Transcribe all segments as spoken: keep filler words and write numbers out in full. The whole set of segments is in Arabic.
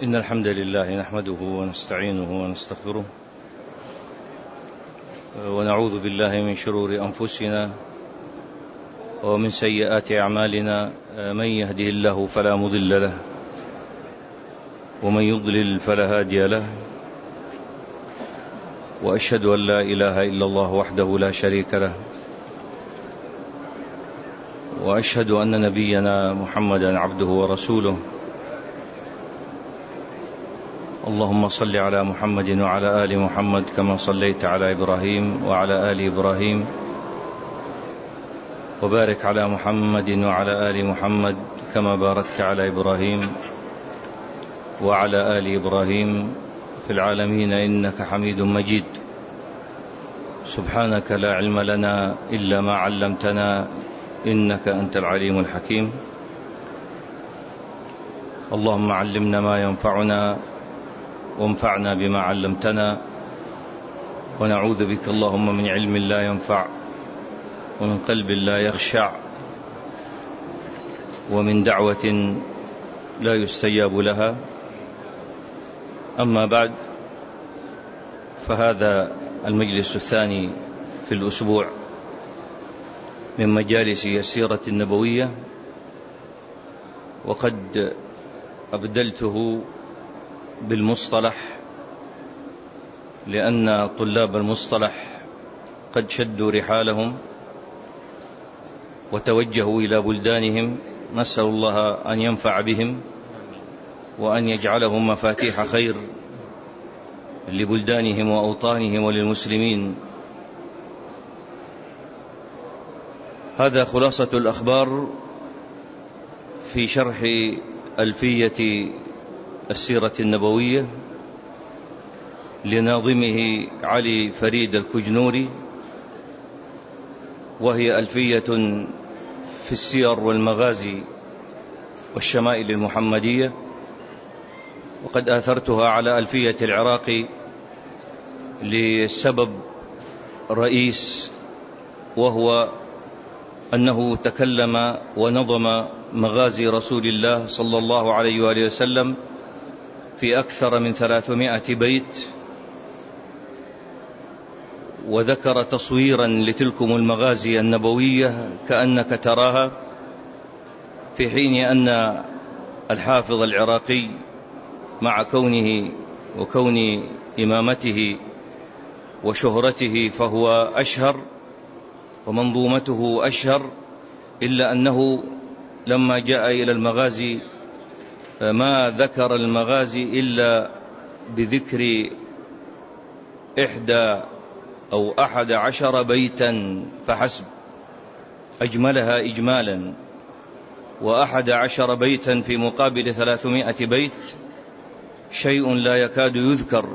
إن الحمد لله نحمده ونستعينه ونستغفره ونعوذ بالله من شرور أنفسنا ومن سيئات أعمالنا. من يهده الله فلا مضل له ومن يضلل فلا هادي له، وأشهد أن لا إله إلا الله وحده لا شريك له، وأشهد أن نبينا محمدا عبده ورسوله. اللهم صل على محمد وعلى آل محمد كما صليت على إبراهيم وعلى آل إبراهيم، وبارك على محمد وعلى آل محمد كما باركت على إبراهيم وعلى آل إبراهيم في العالمين إنك حميد مجيد. سبحانك لا علم لنا إلا ما علمتنا إنك أنت العليم الحكيم. اللهم علمنا ما ينفعنا وانفعنا بما علمتنا، ونعوذ بك اللهم من علم لا ينفع ومن قلب لا يخشع ومن دعوة لا يستجاب لها. أما بعد، فهذا المجلس الثاني في الأسبوع من مجالس السيرة النبوية، وقد أبدلته بالمصطلح لأن طلاب المصطلح قد شدوا رحالهم وتوجهوا إلى بلدانهم. نسأل الله أن ينفع بهم وأن يجعلهم مفاتيح خير لبلدانهم وأوطانهم وللمسلمين. هذا خلاصة الأخبار في شرح ألفية السيرة النبوية لناظمه علي فريد الكجنوري، وهي ألفية في السير والمغازي والشمائل المحمدية، وقد آثرتها على ألفية العراقي لسبب رئيس، وهو أنه تكلم ونظم مغازي رسول الله صلى الله عليه وآله وسلم في أكثر من ثلاثمائة بيت، وذكر تصويرا لتلكم المغازي النبوية كأنك تراها، في حين أن الحافظ العراقي مع كونه وكون إمامته وشهرته فهو أشهر ومنظومته أشهر، إلا أنه لما جاء إلى المغازي ما ذكر المغازي إلا بذكر إحدى أو أحد عشر بيتا فحسب، أجملها إجمالا، وأحد عشر بيتا في مقابل ثلاثمائة بيت شيء لا يكاد يذكر.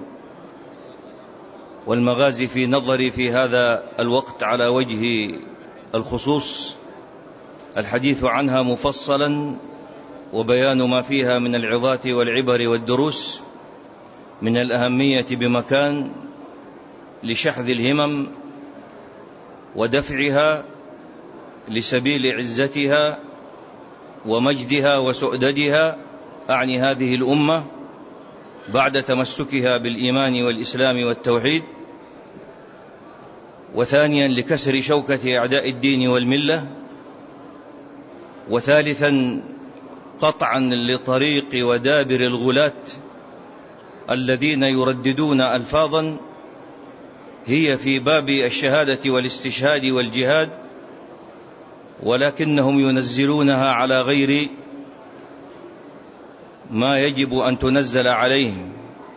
والمغازي في نظري في هذا الوقت على وجه الخصوص الحديث عنها مفصلا، وبيان ما فيها من العظات والعبر والدروس من الأهمية بمكان لشحذ الهمم ودفعها لسبيل عزتها ومجدها وسؤددها، أعني هذه الأمة بعد تمسكها بالإيمان والإسلام والتوحيد، وثانيا لكسر شوكة أعداء الدين والملة، وثالثا قطعا لطريق ودابر الغلاة الذين يرددون ألفاظا هي في باب الشهادة والاستشهاد والجهاد، ولكنهم ينزلونها على غير ما يجب أن تنزل عليهم،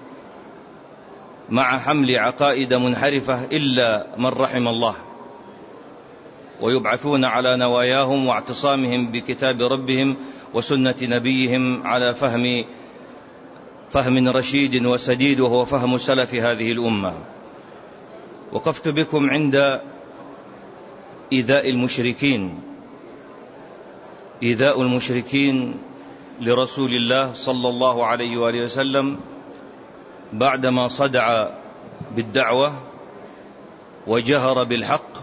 مع حمل عقائد منحرفة إلا من رحم الله، ويبعثون على نواياهم واعتصامهم بكتاب ربهم وسنة نبيهم على فهم فهم رشيد وسديد، وهو فهم سلف هذه الأمة. وقفت بكم عند إيذاء المشركين إيذاء المشركين لرسول الله صلى الله عليه وآله وسلم بعدما صدع بالدعوة وجهر بالحق.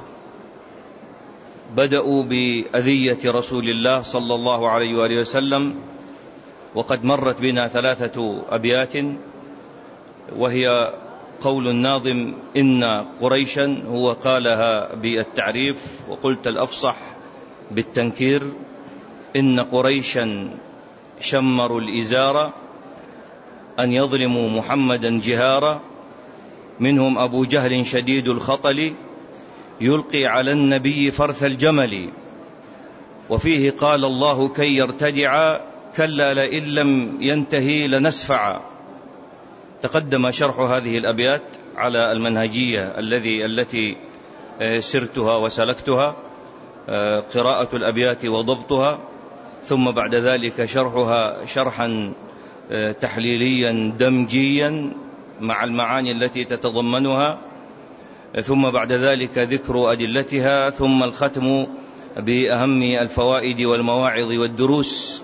بدأوا بأذية رسول الله صلى الله عليه وآله وسلم وقد مرت بنا ثلاثة أبيات، وهي قول الناظم: إن قريشا، هو قالها بالتعريف وقلت الأفصح بالتنكير. إن قريشا شمروا الإزار أن يظلموا محمدا جهارا، منهم أبو جهل شديد الخطل يلقي على النبي فرث الجمل، وفيه قال الله كي يرتدع كلا لئن لم ينتهي لنسفع. تقدم شرح هذه الأبيات على المنهجية الذي التي سرتها وسلكتها، قراءة الأبيات وضبطها، ثم بعد ذلك شرحها شرحا تحليليا دمجيا مع المعاني التي تتضمنها، ثم بعد ذلك ذكر أدلتها، ثم الختم بأهم الفوائد والمواعظ والدروس.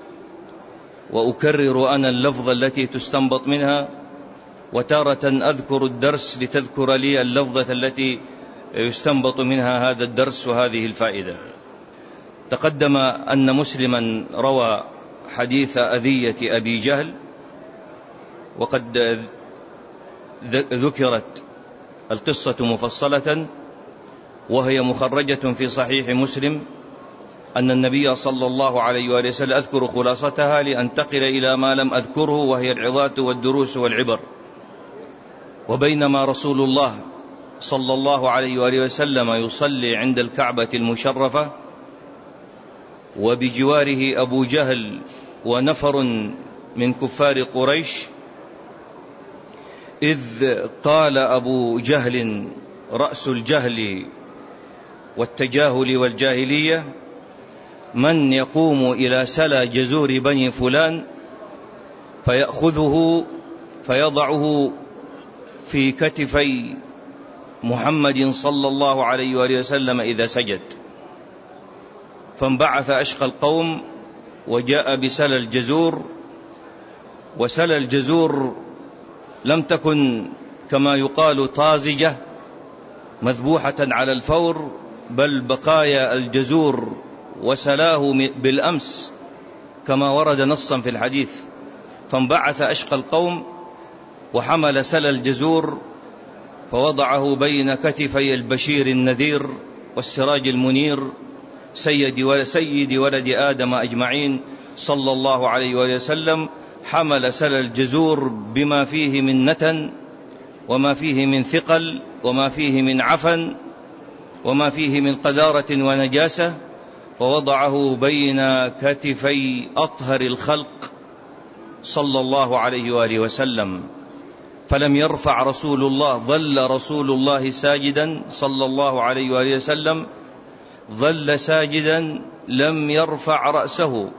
وأكرر أنا اللفظ التي تستنبط منها، وتارة أذكر الدرس لتذكر لي اللفظة التي يستنبط منها هذا الدرس وهذه الفائدة. تقدم أن مسلما روى حديث أذية أبي جهل، وقد ذكرت القصة مفصلة وهي مخرجة في صحيح مسلم، أن النبي صلى الله عليه وآله وسلم، أذكر خلاصتها لأنتقل إلى ما لم أذكره وهي العظات والدروس والعبر. وبينما رسول الله صلى الله عليه وآله وسلم يصلي عند الكعبة المشرفة وبجواره أبو جهل ونفر من كفار قريش، إذ قال أبو جهل رأس الجهل والتجاهل والجاهلية: من يقوم إلى سلا جزور بني فلان فيأخذه فيضعه في كتفي محمد صلى الله عليه وآله وسلم إذا سجد. فانبعث أشقى القوم وجاء بسلا الجزور، وسلا الجزور لم تكن كما يقال طازجة مذبوحة على الفور، بل بقايا الجزور وسلاه بالأمس كما ورد نصا في الحديث. فانبعث أشقى القوم وحمل سلا الجزور فوضعه بين كتفي البشير النذير والسراج المنير سيد سيد ولد آدم أجمعين صلى الله عليه وسلم. حمل سلا الجزور بما فيه من نتن وما فيه من ثقل وما فيه من عفن وما فيه من قذارة ونجاسة، ووضعه بين كتفي أطهر الخلق صلى الله عليه وآله وسلم، فلم يرفع رسول الله، ظل رسول الله ساجدا صلى الله عليه وآله وسلم، ظل ساجدا لم يرفع رأسه،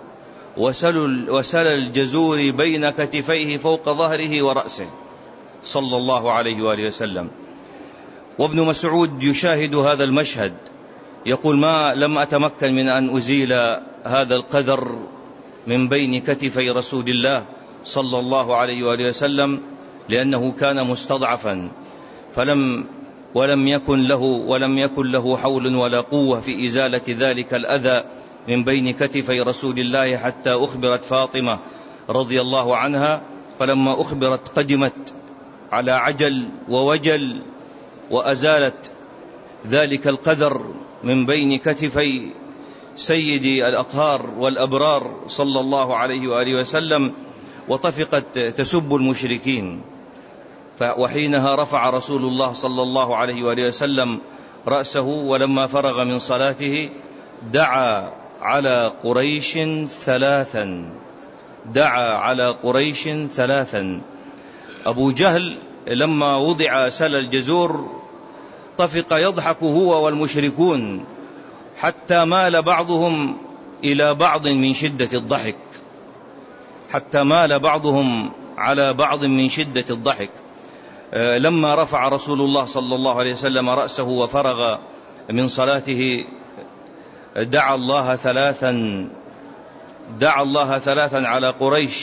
وسل الجزور بين كتفيه فوق ظهره ورأسه صلى الله عليه وآله وسلم. وابن مسعود يشاهد هذا المشهد يقول: ما لم أتمكن من أن أزيل هذا القذر من بين كتفي رسول الله صلى الله عليه وآله وسلم، لأنه كان مستضعفا، فلم ولم يكن له ولم يكن له حول ولا قوة في إزالة ذلك الأذى من بين كتفي رسول الله، حتى أخبرت فاطمة رضي الله عنها، فلما أخبرت قدمت على عجل ووجل وأزالت ذلك القذر من بين كتفي سيدي الأطهار والأبرار صلى الله عليه وآله وسلم، وطفقت تسب المشركين. وحينها رفع رسول الله صلى الله عليه وآله وسلم رأسه، ولما فرغ من صلاته دعا على قريش ثلاثا دعا على قريش ثلاثا أبو جهل لما وضع سلا الجزور طفق يضحك هو والمشركون، حتى مال بعضهم إلى بعض من شدة الضحك حتى مال بعضهم على بعض من شدة الضحك. لما رفع رسول الله صلى الله عليه وسلم رأسه وفرغ من صلاته دعا الله ثلاثا دعا الله ثلاثا على قريش،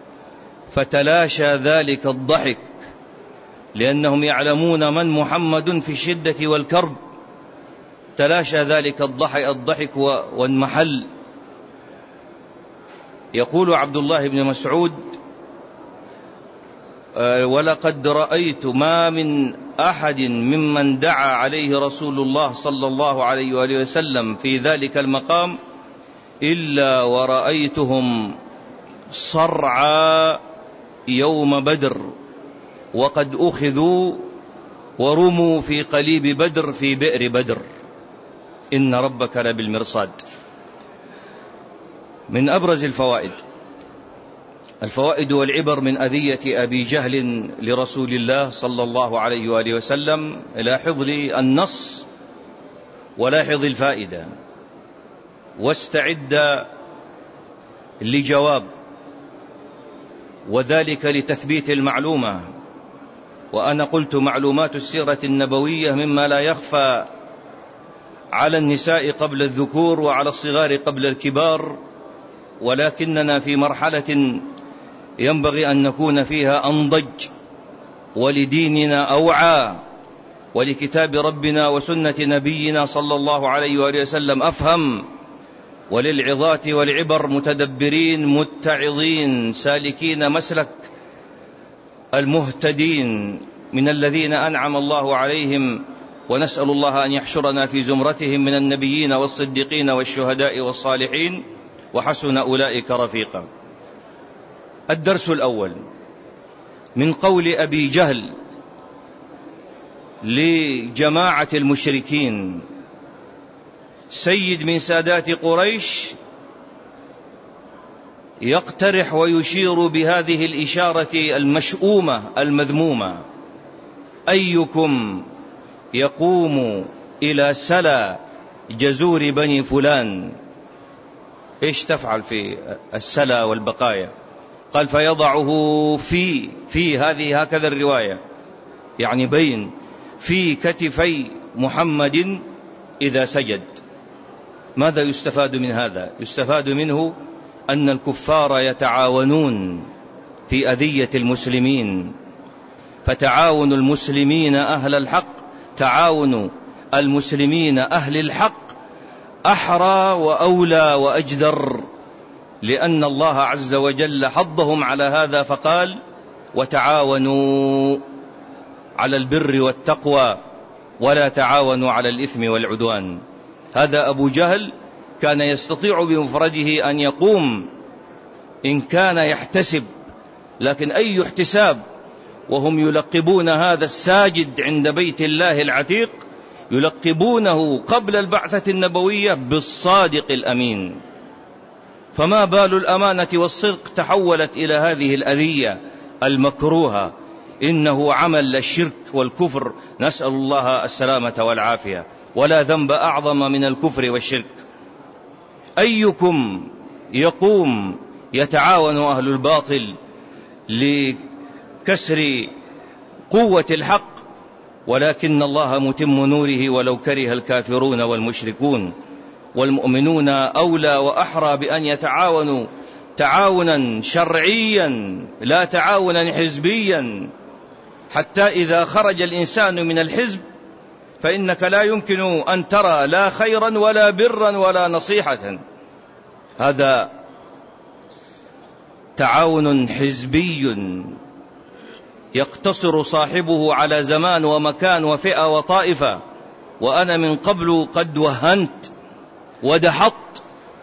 فتلاشى ذلك الضحك، لأنهم يعلمون من محمد في الشدة والكرب. تلاشى ذلك الضحك الضحك وانمحل يقول عبد الله بن مسعود: ولقد رأيت ما من أحد ممن دعا عليه رسول الله صلى الله عليه وآله وسلم في ذلك المقام إلا ورأيتهم صرعى يوم بدر، وقد أخذوا ورموا في قليب بدر في بئر بدر، إن ربك لبالمرصاد. من أبرز الفوائد الفوائد والعبر من أذية أبي جهل لرسول الله صلى الله عليه وآله وسلم. لاحظ لي النص ولاحظ الفائدة، واستعد لجواب، وذلك لتثبيت المعلومة. وأنا قلت: معلومات السيرة النبوية مما لا يخفى على النساء قبل الذكور وعلى الصغار قبل الكبار، ولكننا في مرحلة ينبغي أن نكون فيها أنضج، ولديننا أوعى، ولكتاب ربنا وسنة نبينا صلى الله عليه وآله وسلم أفهم، وللعظات والعبر متدبرين متعظين سالكين مسلك المهتدين من الذين أنعم الله عليهم، ونسأل الله أن يحشرنا في زمرتهم من النبيين والصديقين والشهداء والصالحين، وحسن أولئك رفيقا. الدرس الأول من قول أبي جهل لجماعة المشركين، سيد من سادات قريش، يقترح ويشير بهذه الإشارة المشؤومة المذمومة: أيكم يقوم إلى سلا جزور بني فلان؟ إيش تفعل في السلا والبقايا؟ قال: فيضعه في في هذه هكذا الرواية، يعني بين في كتفي محمد إذا سجد. ماذا يستفاد من هذا؟ يستفاد منه أن الكفار يتعاونون في أذية المسلمين، فتعاون المسلمين أهل الحق، تعاون المسلمين أهل الحق أحرى وأولى وأجدر، لأن الله عز وجل حضهم على هذا فقال: وتعاونوا على البر والتقوى ولا تعاونوا على الإثم والعدوان. هذا أبو جهل كان يستطيع بمفرده أن يقوم إن كان يحتسب، لكن أي احتساب وهم يلقبون هذا الساجد عند بيت الله العتيق، يلقبونه قبل البعثة النبوية بالصادق الأمين. فما بال الأمانة والصدق تحولت إلى هذه الأذية المكروهة؟ إنه عمل الشرك والكفر، نسأل الله السلامة والعافية، ولا ذنب أعظم من الكفر والشرك. أيكم يقوم يتعاون أهل الباطل لكسر قوة الحق، ولكن الله متم نوره ولو كره الكافرون والمشركون، والمؤمنون أولى وأحرى بأن يتعاونوا تعاونا شرعيا لا تعاونا حزبيا، حتى إذا خرج الإنسان من الحزب فإنك لا يمكن أن ترى لا خيرا ولا برا ولا نصيحة. هذا تعاون حزبي يقتصر صاحبه على زمان ومكان وفئة وطائفة. وأنا من قبل قد وهنت ودحضت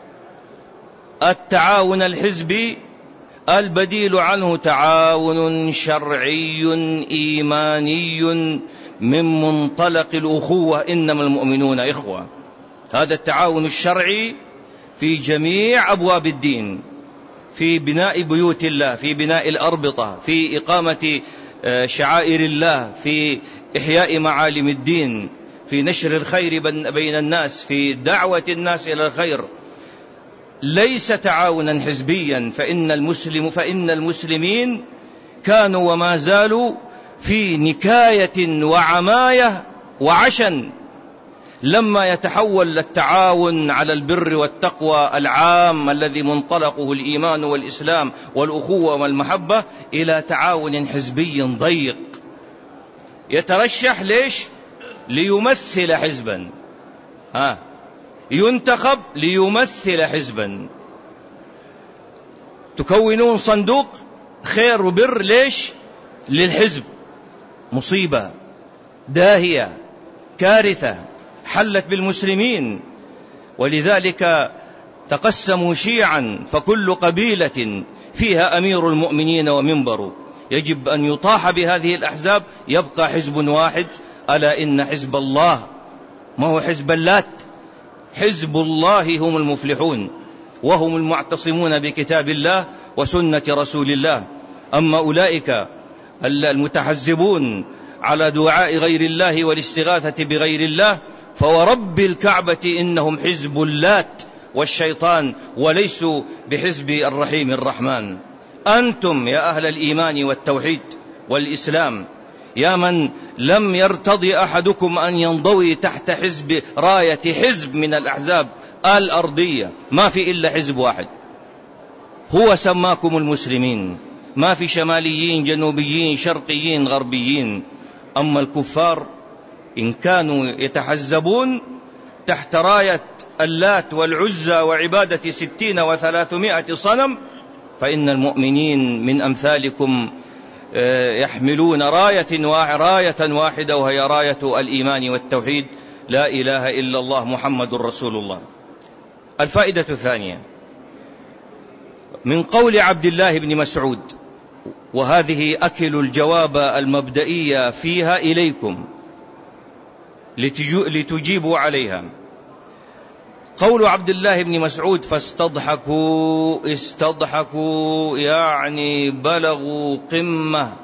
التعاون الحزبي، البديل عنه تعاون شرعي إيماني من منطلق الأخوة، إنما المؤمنون إخوة. هذا التعاون الشرعي في جميع أبواب الدين، في بناء بيوت الله، في بناء الأربطة، في إقامة شعائر الله، في إحياء معالم الدين، في نشر الخير بين الناس، في دعوة الناس إلى الخير، ليس تعاونا حزبيا. فإن المسلم فإن المسلمين كانوا وما زالوا في نكاية وعماية وعشن، لما يتحول التعاون على البر والتقوى العام الذي منطلقه الإيمان والإسلام والأخوة والمحبة إلى تعاون حزبي ضيق يترشح ليش؟ ليمثل حزبا، ها ينتخب ليمثل حزبا. تكونون صندوق خير وبر، ليش؟ للحزب. مصيبة داهية، كارثة حلت بالمسلمين. ولذلك تقسموا شيعا، فكل قبيلة فيها أمير المؤمنين ومنبر. يجب أن يطاح بهذه الأحزاب، يبقى حزب واحد، ألا إن حزب الله، ما هو حزب اللات، حزب الله هم المفلحون، وهم المعتصمون بكتاب الله وسنة رسول الله. أما أولئك المتحزبون على دعاء غير الله والاستغاثة بغير الله، فورب الكعبة إنهم حزب اللات والشيطان، وليسوا بحزب الرحيم الرحمن. أنتم يا أهل الإيمان والتوحيد والإسلام، يا من لم يرتضي أحدكم أن ينضوي تحت حزب راية حزب من الأحزاب الأرضية، ما في إلا حزب واحد هو سماكم المسلمين، ما في شماليين جنوبيين شرقيين غربيين. أما الكفار إن كانوا يتحزبون تحت راية اللات والعزى وعبادة ستين وثلاثمائة صنم، فإن المؤمنين من أمثالكم يحملون راية راية واحدة، وهي راية الإيمان والتوحيد، لا إله إلا الله محمد رسول الله. الفائدة الثانية من قول عبد الله بن مسعود، وهذه أكل الجواب المبدئية فيها إليكم لتجيبوا عليها. قول عبد الله بن مسعود: فاستضحكوا، استضحكوا يعني بلغوا قمة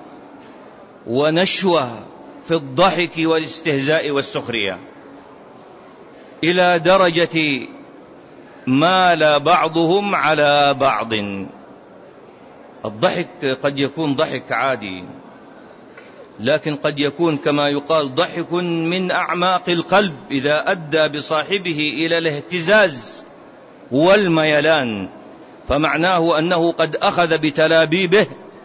ونشوة في الضحك والاستهزاء والسخرية، إلى درجة مال بعضهم على بعض. الضحك قد يكون ضحك عادي، لكن قد يكون كما يقال ضحك من أعماق القلب، إذا أدى بصاحبه إلى الاهتزاز والميلان، فمعناه أنه قد أخذ بتلابيبه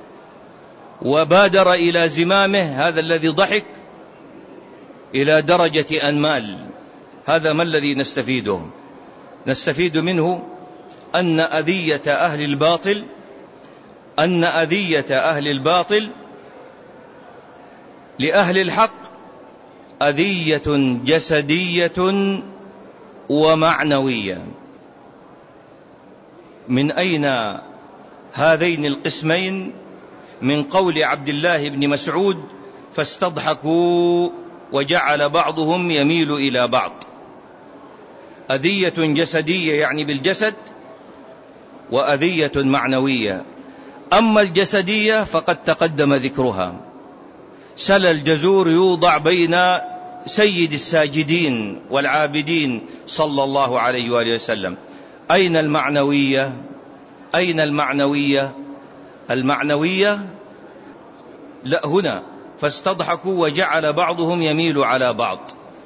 وبادر إلى زمامه، هذا الذي ضحك إلى درجة أن مال. هذا ما الذي نستفيده؟ نستفيد منه أن أذية أهل الباطل أن أذية أهل الباطل لأهل الحق أذية جسدية ومعنوية. من أين هذين القسمين؟ من قول عبد الله بن مسعود: فاستضحكوا، وجعل بعضهم يميل إلى بعض. أذية جسدية يعني بالجسد، وأذية معنوية. أما الجسدية فقد تقدم ذكرها، سل الجزور يوضع بين سيد الساجدين والعابدين صلى الله عليه وآله وسلم. أين المعنوية؟ أين المعنوية؟ المعنوية لا هنا، فاستضحكوا وجعل بعضهم يميل على بعض.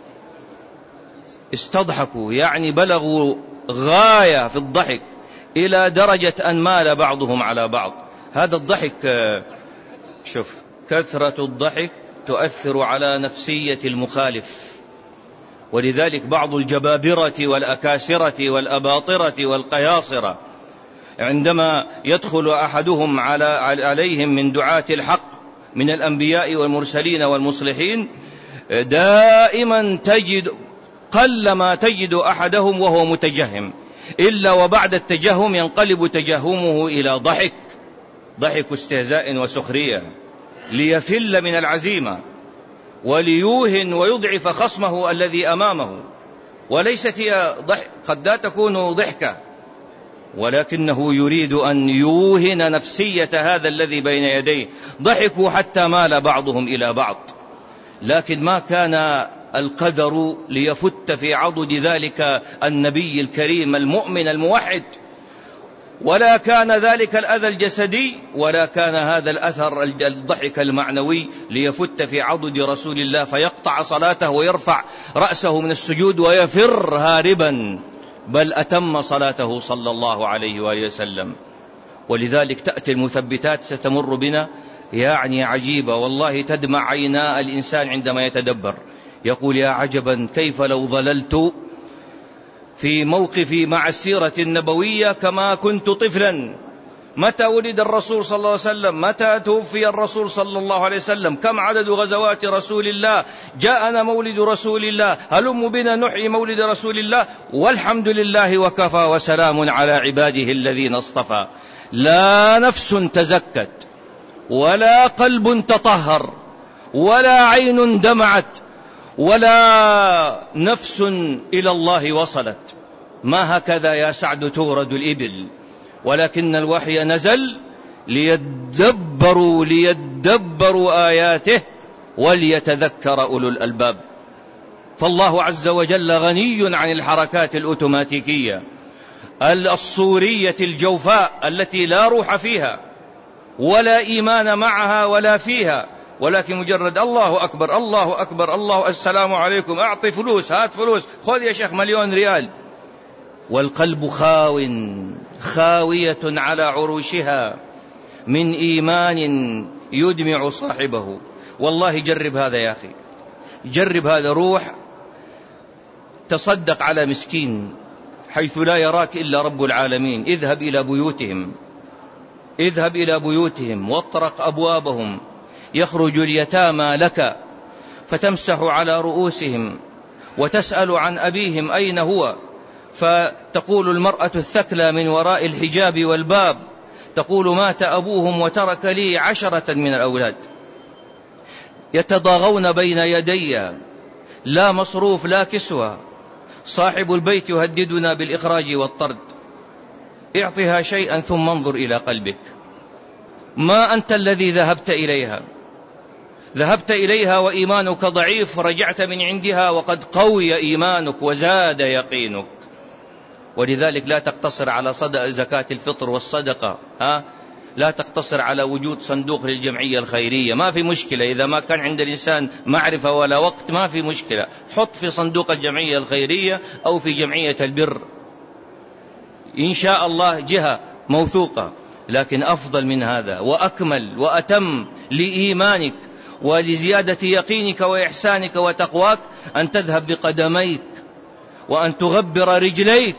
استضحكوا يعني بلغوا غاية في الضحك إلى درجة أن مال بعضهم على بعض. هذا الضحك، شوف، كثرة الضحك تؤثر على نفسية المخالف، ولذلك بعض الجبابرة والأكاسرة والأباطرة والقياصرة عندما يدخل أحدهم على عليهم من دعاة الحق من الأنبياء والمرسلين والمصلحين، دائما تجد قلما تجد أحدهم وهو متجهم، إلا وبعد التجهم ينقلب تجهمه إلى ضحك، ضحك استهزاء وسخرية، ليفل من العزيمة وليوهن ويضعف خصمه الذي أمامه. وليست هي ضحك، قد لا تكون ضحكة، ولكنه يريد أن يوهن نفسية هذا الذي بين يديه. ضحكوا حتى مال بعضهم إلى بعض، لكن ما كان القدر ليفت في عضد ذلك النبي الكريم المؤمن الموحد، ولا كان ذلك الأذى الجسدي، ولا كان هذا الأثر الضحك المعنوي ليفت في عضد رسول الله فيقطع صلاته ويرفع رأسه من السجود ويفر هاربا، بل أتم صلاته صلى الله عليه وآله وسلم. ولذلك تأتي المثبتات ستمر بنا يعني عجيبة، والله تدمع عينا الإنسان عندما يتدبر. يقول: يا عجبا كيف لو ظللت في موقفي مع السيرة النبوية كما كنت طفلا، متى ولد الرسول صلى الله عليه وسلم؟ متى توفي الرسول صلى الله عليه وسلم؟ كم عدد غزوات رسول الله؟ جاءنا مولد رسول الله، هلم بنا نحيي مولد رسول الله. والحمد لله وكفى وسلام على عباده الذين اصطفى. لا نفس تزكت ولا قلب تطهر ولا عين دمعت ولا نفس إلى الله وصلت. ما هكذا يا سعد تورد الإبل، ولكن الوحي نزل ليدبروا ليدبروا آياته وليتذكر أولو الألباب. فالله عز وجل غني عن الحركات الأوتوماتيكية الصورية الجوفاء التي لا روح فيها ولا إيمان معها ولا فيها، ولكن مجرد الله أكبر الله أكبر الله السلام عليكم، أعطي فلوس، هات فلوس، خذ يا شيخ مليون ريال. والقلب خاو خاوية على عروشها من إيمان يدمع صاحبه. والله جرب هذا يا أخي، جرب هذا. روح تصدق على مسكين حيث لا يراك إلا رب العالمين. اذهب إلى بيوتهم، اذهب إلى بيوتهم واطرق أبوابهم، يخرج اليتامى لك فتمسح على رؤوسهم وتسأل عن أبيهم أين هو، فتقول المرأة الثكلى من وراء الحجاب والباب، تقول مات أبوهم وترك لي عشرة من الأولاد يتضاغون بين يدي، لا مصروف لا كسوة، صاحب البيت يهددنا بالإخراج والطرد. اعطها شيئا ثم انظر إلى قلبك. ما أنت الذي ذهبت إليها، ذهبت إليها وإيمانك ضعيف، رجعت من عندها وقد قوي إيمانك وزاد يقينك. ولذلك لا تقتصر على صدق زكاة الفطر والصدقة، ها؟ لا تقتصر على وجود صندوق للجمعية الخيرية، ما في مشكلة. إذا ما كان عند الإنسان معرفة ولا وقت ما في مشكلة، حط في صندوق الجمعية الخيرية أو في جمعية البر، إن شاء الله جهة موثوقة. لكن أفضل من هذا وأكمل وأتم لإيمانك ولزيادة يقينك وإحسانك وتقواك أن تذهب بقدميك وأن تغبر رجليك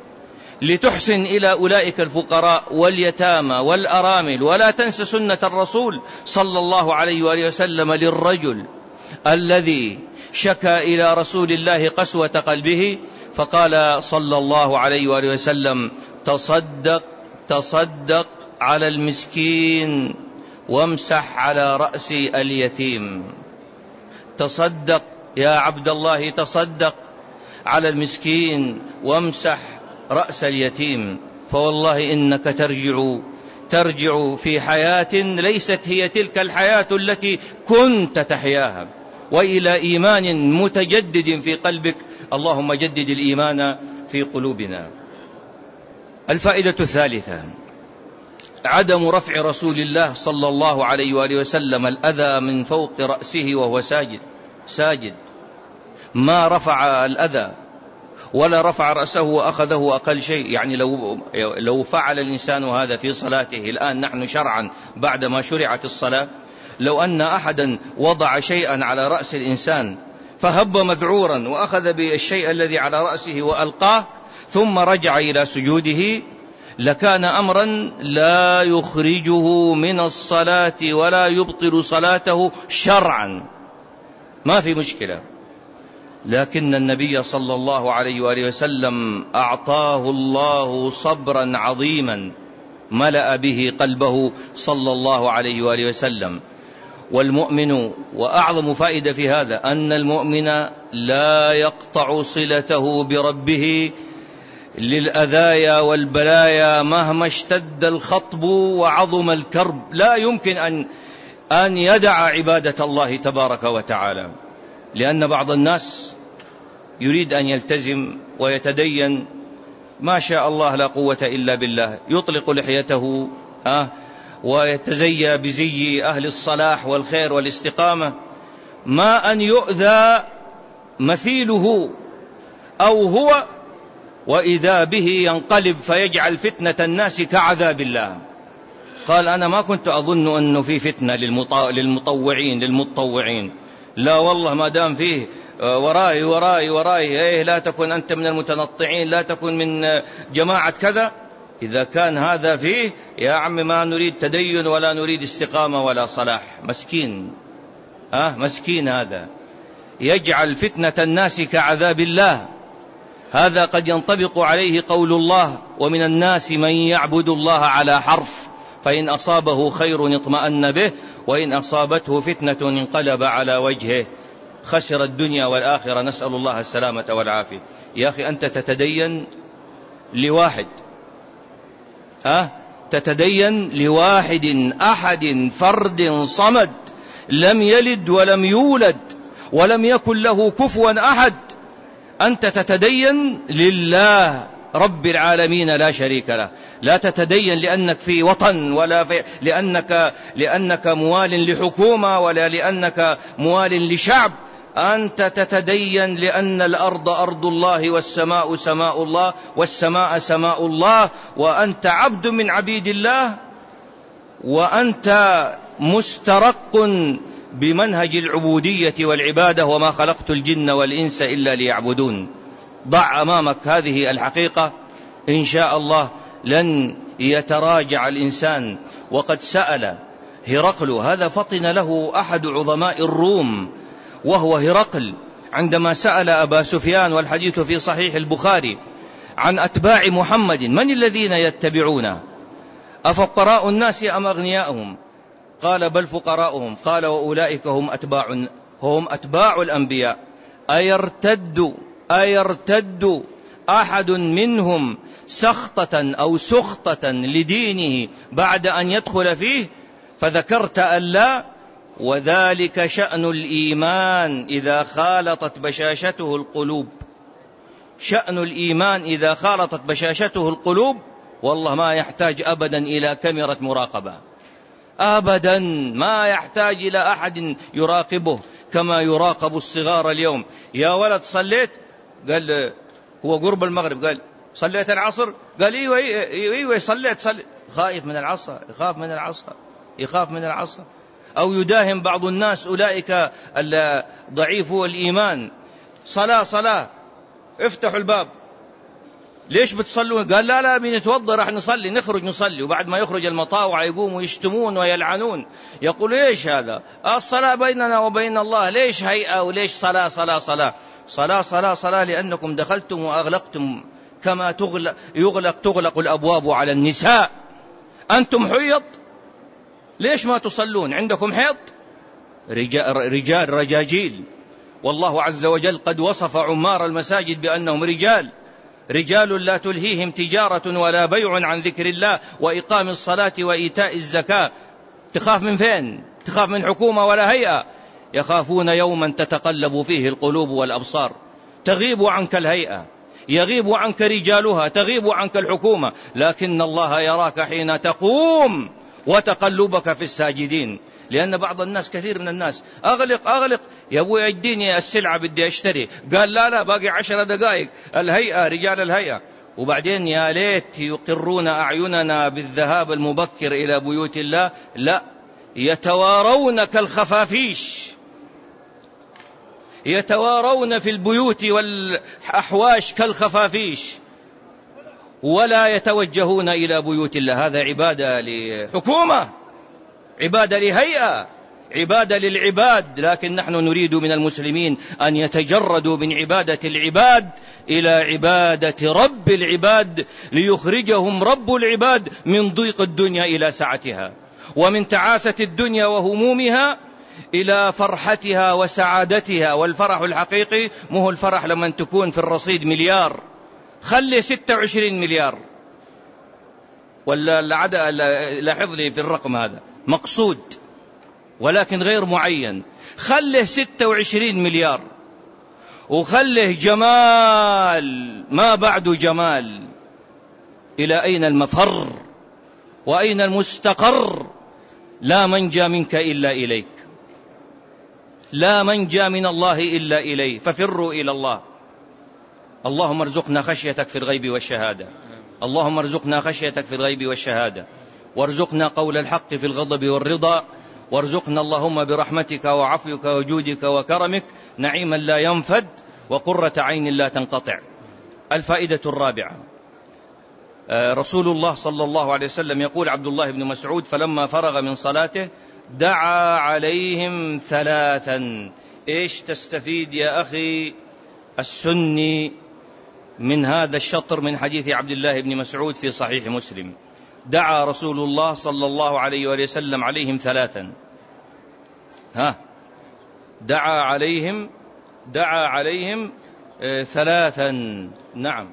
لتحسن إلى أولئك الفقراء واليتامى والأرامل. ولا تنس سنة الرسول صلى الله عليه وآله وسلم للرجل الذي شكى إلى رسول الله قسوة قلبه، فقال صلى الله عليه وآله وسلم: تصدق تصدق على المسكين وامسح على رأس اليتيم. تصدق يا عبد الله، تصدق على المسكين وامسح رأس اليتيم. فوالله إنك ترجع ترجع في حياة ليست هي تلك الحياة التي كنت تحياها، وإلى إيمان متجدد في قلبك. اللهم جدد الإيمان في قلوبنا. الفائدة الثالثة: عدم رفع رسول الله صلى الله عليه وآله وسلم الأذى من فوق رأسه وهو ساجد ساجد ما رفع الأذى ولا رفع رأسه وأخذه أقل شيء. يعني لو, لو فعل الإنسان هذا في صلاته الآن، نحن شرعا بعد ما شرعت الصلاة، لو أن أحدا وضع شيئا على رأس الإنسان فهب مذعورا وأخذ بالشيء الذي على رأسه وألقاه ثم رجع إلى سجوده، لكان أمرا لا يخرجه من الصلاة ولا يبطل صلاته شرعا، ما في مشكلة. لكن النبي صلى الله عليه وآله وسلم أعطاه الله صبرا عظيما ملأ به قلبه صلى الله عليه وآله وسلم. والمؤمن، وأعظم فائدة في هذا، أن المؤمن لا يقطع صلته بربه للأذايا والبلايا مهما اشتد الخطب وعظم الكرب. لا يمكن أن أن يدع عبادة الله تبارك وتعالى، لأن بعض الناس يريد أن يلتزم ويتدين ما شاء الله لا قوة إلا بالله، يطلق لحيته آه ويتزيى بزي أهل الصلاح والخير والاستقامة، ما أن يؤذى مثيله أو هو، وإذا به ينقلب فيجعل فتنة الناس كعذاب الله. قال: أنا ما كنت أظن أنه في فتنة للمطوعين للمتطوعين لا والله، ما دام فيه وراي وراي وراي إيه، لا تكن أنت من المتنطعين، لا تكن من جماعة كذا. إذا كان هذا فيه يا عم ما نريد تدين ولا نريد استقامة ولا صلاح. مسكين آه مسكين هذا يجعل فتنة الناس كعذاب الله. هذا قد ينطبق عليه قول الله: ومن الناس من يعبد الله على حرف فإن أصابه خير اطمأن به وإن أصابته فتنة انقلب على وجهه خسر الدنيا والآخرة، نسأل الله السلامة والعافية. يا أخي أنت تتدين لواحد أه؟ تتدين لواحد أحد فرد صمد لم يلد ولم يولد ولم يكن له كفوا أحد. أنت تتدين لله رب العالمين لا شريك له. لا تتدين لأنك في وطن ولا في لأنك, لأنك موال لحكومة ولا لأنك موال لشعب. أنت تتدين لأن الأرض أرض الله والسماء سماء الله والسماء سماء الله، وأنت عبد من عبيد الله، وأنت مسترق بمنهج العبودية والعبادة: وما خلقت الجن والإنس إلا ليعبدون. ضع أمامك هذه الحقيقة إن شاء الله لن يتراجع الإنسان. وقد سأل هرقل، هذا فطن له أحد عظماء الروم وهو هرقل، عندما سأل أبا سفيان، والحديث في صحيح البخاري، عن أتباع محمد: من الذين يتبعونه؟ أفقراء الناس أم أغنياءهم؟ قال: بل فقراؤهم. قال: وأولئك هم أتباع هم أتباع الأنبياء. أيرتد أيرتد أحد منهم سخطة أو سخطة لدينه بعد أن يدخل فيه؟ فذكرت أن لا. وذلك شأن الإيمان إذا خالطت بشاشته القلوب. شأن الإيمان إذا خالطت بشاشته القلوب والله ما يحتاج أبدا إلى كاميرا مراقبة، أبدا ما يحتاج إلى أحد يراقبه كما يراقب الصغار اليوم. يا ولد صليت؟ قال هو قرب المغرب. قال صليت العصر؟ قال ايوه ايوه, إيوه صليت صليت. خائف من العصا، يخاف من العصا، يخاف من العصا. أو يداهم بعض الناس أولئك ضعيفو الإيمان: صلاة صلاة افتحوا الباب، ليش بتصلون؟ قال لا لا بنتوضى راح نصلي، نخرج نصلي. وبعد ما يخرج المطاوع يقوموا يشتمون ويلعنون، يقول ليش هذا؟ الصلاة بيننا وبين الله، ليش هيئة وليش صلاة صلاة صلاة صلاة صلاة صلاة؟ لأنكم دخلتم وأغلقتم كما تغلق يغلق تغلق الأبواب على النساء. أنتم حيض، ليش ما تصلون؟ عندكم حيض؟ رجال, رجال رجاجيل. والله عز وجل قد وصف عمار المساجد بأنهم رجال رجال لا تلهيهم تجارة ولا بيع عن ذكر الله وإقام الصلاة وإيتاء الزكاة. تخاف من فين؟ تخاف من حكومة ولا هيئة؟ يخافون يوما تتقلب فيه القلوب والأبصار. تغيب عنك الهيئة، يغيب عنك رجالها، تغيب عنك الحكومة، لكن الله يراك حين تقوم وتقلبك في الساجدين. لأن بعض الناس، كثير من الناس، أغلق أغلق يا أبوي اديني السلعة بدي أشتري. قال لا لا باقي عشر دقائق، الهيئة رجال الهيئة. وبعدين يا ليت يقرون أعيننا بالذهاب المبكر إلى بيوت الله، لا، يتوارون كالخفافيش، يتوارون في البيوت والأحواش كالخفافيش ولا يتوجهون إلى بيوت الله. هذا عبادة لحكومة، عبادة لهيئة، عبادة للعباد. لكن نحن نريد من المسلمين أن يتجردوا من عبادة العباد إلى عبادة رب العباد، ليخرجهم رب العباد من ضيق الدنيا إلى سعتها، ومن تعاسة الدنيا وهمومها إلى فرحتها وسعادتها. والفرح الحقيقي مو الفرح لما تكون في الرصيد مليار، خلي ستة وعشرين مليار، ولا العدد لاحظ لي في الرقم هذا مقصود ولكن غير معين. خله ستة وعشرين مليار، وخله جمال ما بعد جمال. إلى أين المفر وأين المستقر؟ لا منجى منك إلا إليك، لا منجى من الله إلا إليه، ففروا إلى الله. اللهم ارزقنا خشيتك في الغيب والشهادة، اللهم ارزقنا خشيتك في الغيب والشهادة، وارزقنا قول الحق في الغضب والرضا، وارزقنا اللهم برحمتك وعفوك وجودك وكرمك نعيما لا ينفد وقرة عين لا تنقطع. الفائدة الرابعة: رسول الله صلى الله عليه وسلم يقول عبد الله بن مسعود: فلما فرغ من صلاته دعا عليهم ثلاثا. إيش تستفيد يا أخي السني من هذا الشطر من حديث عبد الله بن مسعود في صحيح مسلم؟ دعا رسول الله صلى الله عليه وسلم عليهم ثلاثا. ها دعا عليهم دعا عليهم ثلاثا. نعم،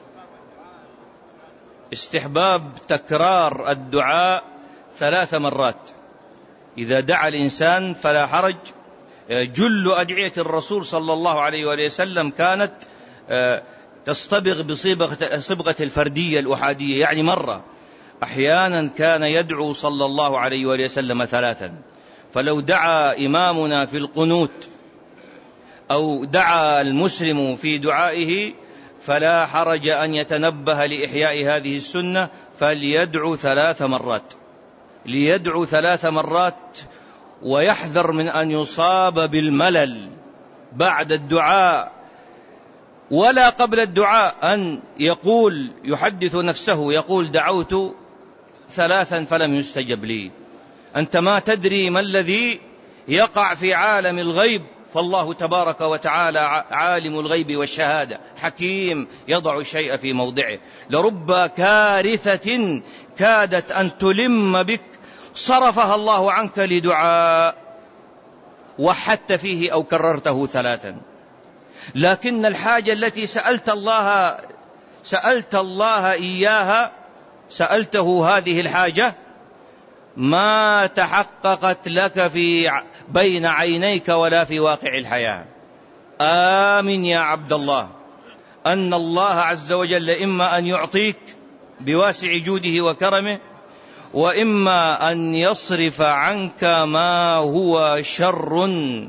استحباب تكرار الدعاء ثلاث مرات. إذا دعا الإنسان فلا حرج. جل أدعية الرسول صلى الله عليه وسلم كانت تصطبغ بصبغة الفردية الأحادية، يعني مرة. أحيانا كان يدعو صلى الله عليه وسلم ثلاثا. فلو دعا إمامنا في القنوت أو دعا المسلم في دعائه فلا حرج أن يتنبه لإحياء هذه السنة، فليدعو ثلاث مرات ليدعو ثلاث مرات ويحذر من أن يصاب بالملل بعد الدعاء ولا قبل الدعاء، أن يقول يحدث نفسه يقول: دعوت ثلاثا فلم يستجب لي. أنت ما تدري ما الذي يقع في عالم الغيب، فالله تبارك وتعالى عالم الغيب والشهادة، حكيم يضع الشيء في موضعه. لرب كارثة كادت أن تلم بك صرفها الله عنك لدعاء وحدت فيه أو كررته ثلاثا. لكن الحاجة التي سألت الله سألت الله إياها سألته هذه الحاجة ما تحققت لك في بين عينيك ولا في واقع الحياة. آمن يا عبد الله أن الله عز وجل إما أن يعطيك بواسع جوده وكرمه، وإما أن يصرف عنك ما هو شر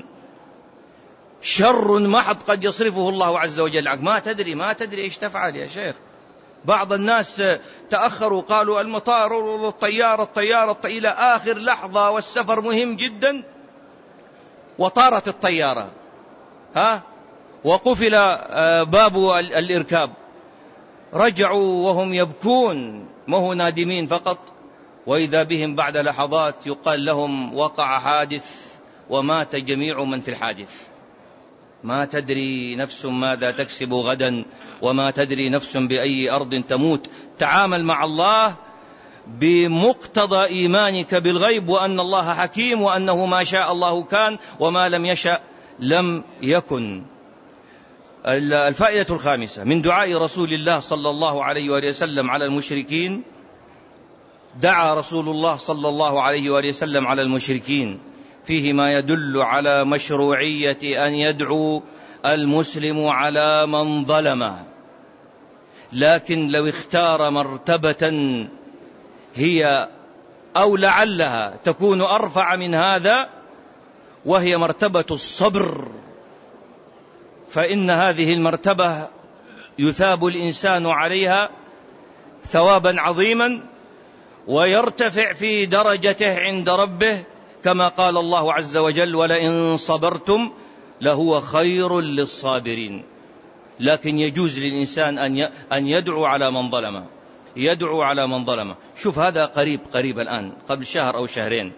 شر محض قد يصرفه الله عز وجل عنك. ما تدري ما تدري إيش تفعل يا شيخ. بعض الناس تأخروا، قالوا المطار والطيارة الطيارة إلى آخر لحظة والسفر مهم جدا، وطارت الطيارة ها وقفل باب الإركاب. رجعوا وهم يبكون، ما هو نادمين فقط، وإذا بهم بعد لحظات يقال لهم وقع حادث ومات جميع من في الحادث. ما تدري نفس ماذا تكسب غدا، وما تدري نفس بأي أرض تموت. تعامل مع الله بمقتضى إيمانك بالغيب، وأن الله حكيم، وأنه ما شاء الله كان وما لم يشأ لم يكن. الفائدة الخامسة من دعاء رسول الله صلى الله عليه وسلم على المشركين: دعا رسول الله صلى الله عليه وسلم على المشركين، فيه ما يدل على مشروعية أن يدعو المسلم على من ظلمه. لكن لو اختار مرتبة هي أو لعلها تكون أرفع من هذا، وهي مرتبة الصبر، فإن هذه المرتبة يثاب الإنسان عليها ثوابا عظيما ويرتفع في درجته عند ربه، كما قال الله عز وجل: ولئن صبرتم لهو خير للصابرين. لكن يجوز للإنسان أن يدعو على من ظلمه يدعو على من ظلمه. شوف هذا قريب قريب الآن، قبل شهر أو شهرين،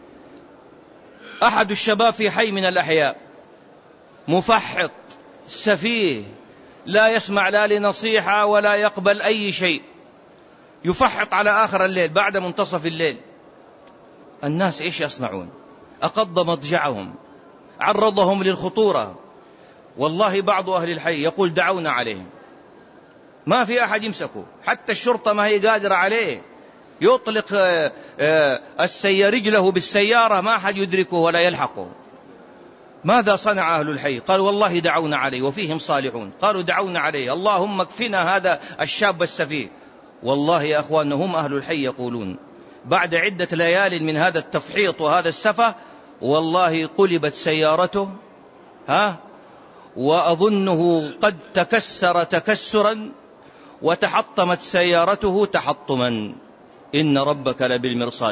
أحد الشباب في حي من الأحياء مفحط سفيه، لا يسمع لا لنصيحة ولا يقبل أي شيء، يفحط على آخر الليل بعد منتصف الليل. الناس إيش يصنعون؟ أقض مضجعهم، عرضهم للخطورة. والله بعض أهل الحي يقول: دعونا عليهم، ما في أحد يمسكه، حتى الشرطة ما هي قادرة عليه. يطلق السيارة رجله بالسيارة ما أحد يدركه ولا يلحقه. ماذا صنع أهل الحي؟ قالوا: والله دعونا عليه، وفيهم صالحون قالوا: دعونا عليه، اللهم اكفنا هذا الشاب السفيه. والله يا أخوان هم أهل الحي يقولون بعد عدة ليال من هذا التفحيط وهذا السفه، والله قلبت سيارته ها وأظنه قد تكسر تكسرا، وتحطمت سيارته تحطما. إن ربك لبالمرصاد.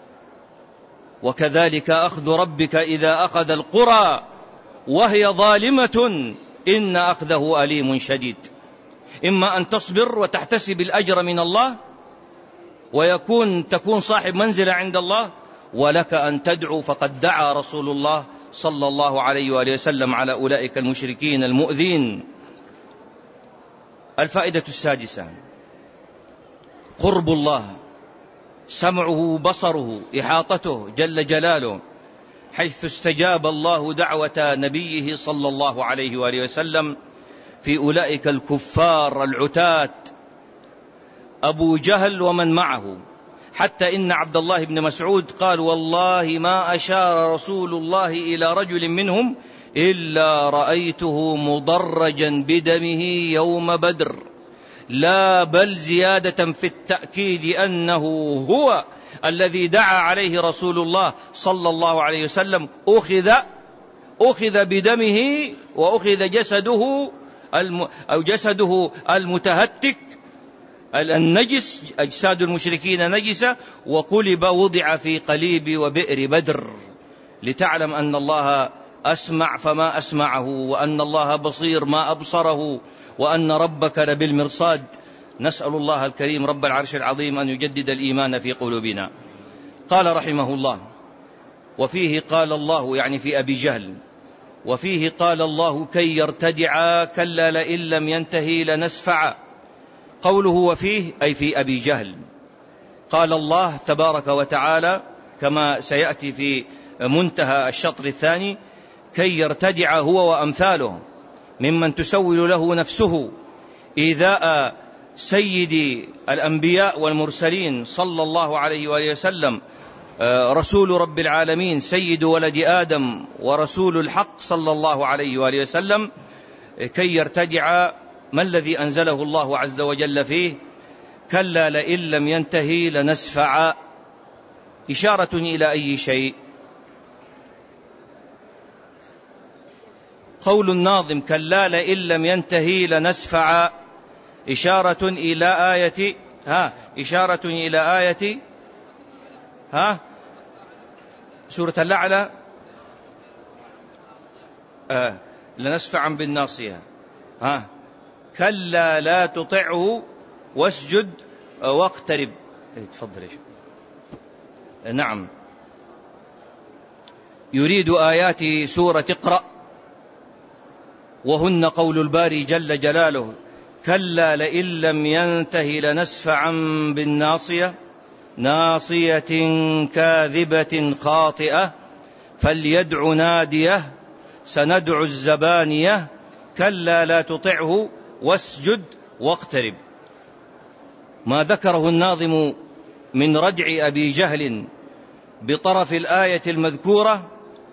وكذلك أخذ ربك إذا أخذ القرى وهي ظالمة إن أخذه أليم شديد. إما أن تصبر وتحتسب الأجر من الله ويكون تكون صاحب منزلة عند الله، ولك أن تدعو، فقد دعا رسول الله صلى الله عليه وآله وسلم على أولئك المشركين المؤذين. الفائدة السادسة: قرب الله، سمعه، بصره، إحاطته جل جلاله، حيث استجاب الله دعوة نبيه صلى الله عليه وآله وسلم في أولئك الكفار العتاة أبو جهل ومن معه، حتى إن عبد الله بن مسعود قال: والله ما أشار رسول الله إلى رجل منهم إلا رأيته مضرجا بدمه يوم بدر، لا بل زيادة في التأكيد أنه هو الذي دعا عليه رسول الله صلى الله عليه وسلم أخذ أخذ بدمه وأخذ جسده الم أو جسده المتهتك النجس، أجساد المشركين نجسة، وقلب وضع في قليب وبئر بدر، لتعلم أن الله أسمع فما أسمعه، وأن الله بصير ما أبصره، وأن ربك لبالمرصاد. نسأل الله الكريم رب العرش العظيم أن يجدد الإيمان في قلوبنا. قال رحمه الله: وفيه قال الله، يعني في أبي جهل، وفيه قال الله كي يرتدع كلا لئن لم ينتهي لنسفع. قوله وفيه أي في أبي جهل. قال الله تبارك وتعالى كما سيأتي في منتهى الشطر الثاني: كي يرتدع هو وأمثاله ممن تسول له نفسه إيذاء سيد الأنبياء والمرسلين صلى الله عليه وآله وسلم، رسول رب العالمين، سيد ولد آدم ورسول الحق صلى الله عليه وآله وسلم. كي يرتدع، ما الذي أنزله الله عز وجل فيه؟ كلا لئن لم ينتهي لنسفع. إشارة إلى أي شيء؟ قول الناظم كلا لئن لم ينتهي لنسفع إشارة إلى آية ها إشارة إلى آية ها سورة الأعلى، آه لنسفعا بالناصية. ها كلا لا تطعه واسجد واقترب. تفضل. نعم، يريد آيات سورة اقرأ، وهن قول الباري جل جلاله: كلا لئن لم ينته لنسفعا بالناصية، ناصية كاذبة خاطئة، فليدع ناديه، سندع الزبانية، كلا لا تطعه واسجد واقترب. ما ذكره الناظم من ردع أبي جهل بطرف الآية المذكورة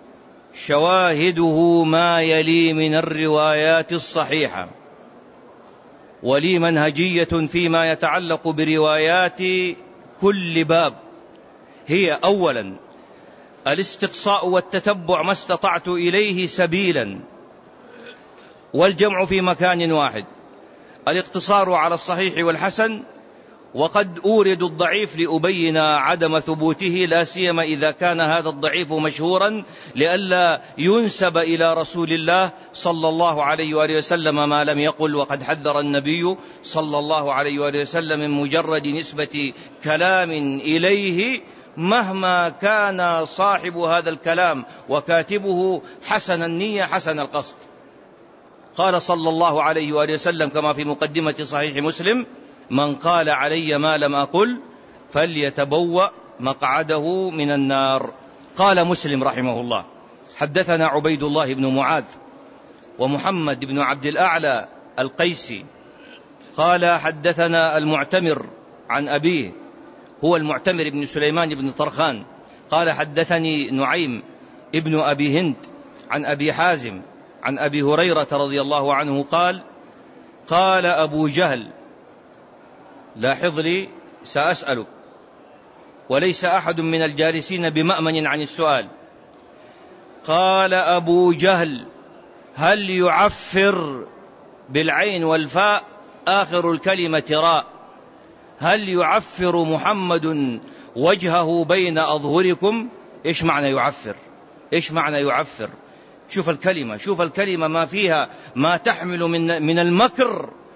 شواهده ما يلي من الروايات الصحيحة، ولي منهجية فيما يتعلق بروايات كل باب. هي أولا الاستقصاء والتتبع ما استطعت إليه سبيلا، والجمع في مكان واحد، الاقتصار على الصحيح والحسن، وقد أورد الضعيف لأبين عدم ثبوته، لا سيما إذا كان هذا الضعيف مشهورا، لئلا ينسب إلى رسول الله صلى الله عليه وآله وسلم ما لم يقل. وقد حذر النبي صلى الله عليه وآله وسلم من مجرد نسبة كلام إليه مهما كان صاحب هذا الكلام وكاتبه حسن النية حسن القصد. قال صلى الله عليه وآله وسلم كما في مقدمة صحيح مسلم: من قال علي ما لم أقل فليتبوأ مقعده من النار. قال مسلم رحمه الله: حدثنا عبيد الله بن معاذ ومحمد بن عبد الأعلى القيسي قال حدثنا المعتمر عن أبيه، هو المعتمر بن سليمان بن طرخان، قال حدثني نعيم ابن أبي هند عن أبي حازم عن أبي هريرة رضي الله عنه قال: قال أبو جهل، لاحظ لي سأسألك، وليس أحد من الجالسين بمأمن عن السؤال. قال أبو جهل: هل يعفر بالعين والفاء آخر الكلمة راء، هل يعفر محمد وجهه بين أظهركم؟ إيش معنى يعفر؟ إيش معنى يعفر؟ شوف الكلمة، شوف الكلمة ما فيها ما تحمل من من المكر،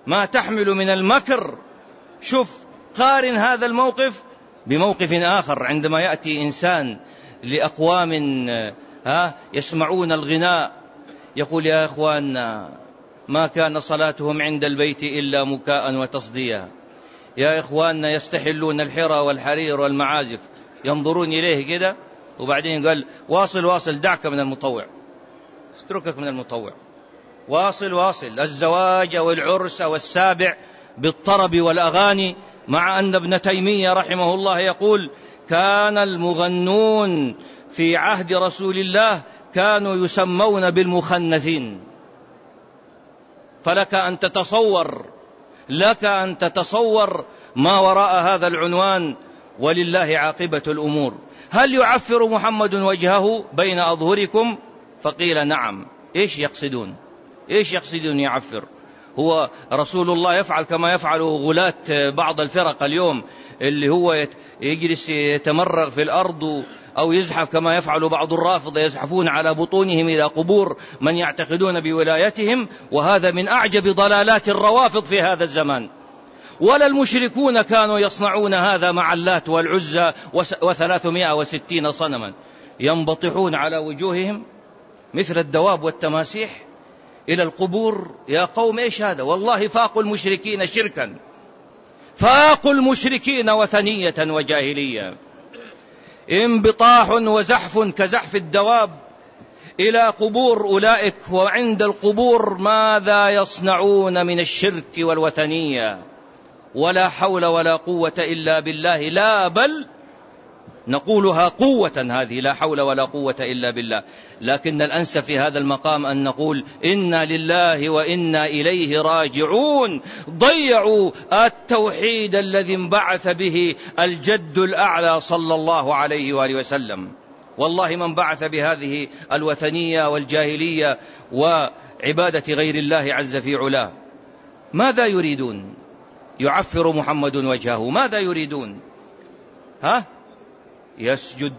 ما تحمل من المكر. شوف، قارن هذا الموقف بموقف آخر عندما يأتي إنسان لأقوام ها يسمعون الغناء يقول: يا إخواننا ما كان صلاتهم عند البيت إلا مكاء وتصديا. يا إخواننا يستحلون الحرى والحرير والمعازف، ينظرون إليه كده وبعدين قال: واصل واصل، دعك من المطوع، اتركك من المطوع، واصل واصل، الزواج والعرس والسابع بالطرب والأغاني. مع أن ابن تيمية رحمه الله يقول: كان المغنون في عهد رسول الله كانوا يسمون بالمخنثين. فلك أن تتصور لك أن تتصور ما وراء هذا العنوان. ولله عاقبة الأمور. هل يعفر محمد وجهه بين أظهركم؟ فقيل: نعم. إيش يقصدون؟ إيش يقصدون يعفر؟ هو رسول الله يفعل كما يفعل غلاة بعض الفرق اليوم، اللي هو يجلس يتمرغ في الأرض أو يزحف كما يفعل بعض الرافضة، يزحفون على بطونهم إلى قبور من يعتقدون بولايتهم، وهذا من أعجب ضلالات الروافض في هذا الزمان. ولا المشركون كانوا يصنعون هذا مع اللات والعزى وثلاثمائة وستين صنما، ينبطحون على وجوههم مثل الدواب والتماسيح إلى القبور. يا قوم إيش هذا؟ والله فاقوا المشركين شركا، فاقوا المشركين وثنية وجاهلية. انبطاح وزحف كزحف الدواب إلى قبور أولئك، وعند القبور ماذا يصنعون من الشرك والوثنية؟ ولا حول ولا قوة إلا بالله. لا بل نقولها قوة، هذه لا حول ولا قوة إلا بالله. لكن الأنسب في هذا المقام أن نقول: إنا لله وإنا إليه راجعون. ضيعوا التوحيد الذي انبعث به الجد الأعلى صلى الله عليه وآله وسلم. والله من بعث بهذه الوثنية والجاهلية وعبادة غير الله عز في علاه. ماذا يريدون؟ يعفر محمد وجهه، ماذا يريدون؟ ها؟ يسجد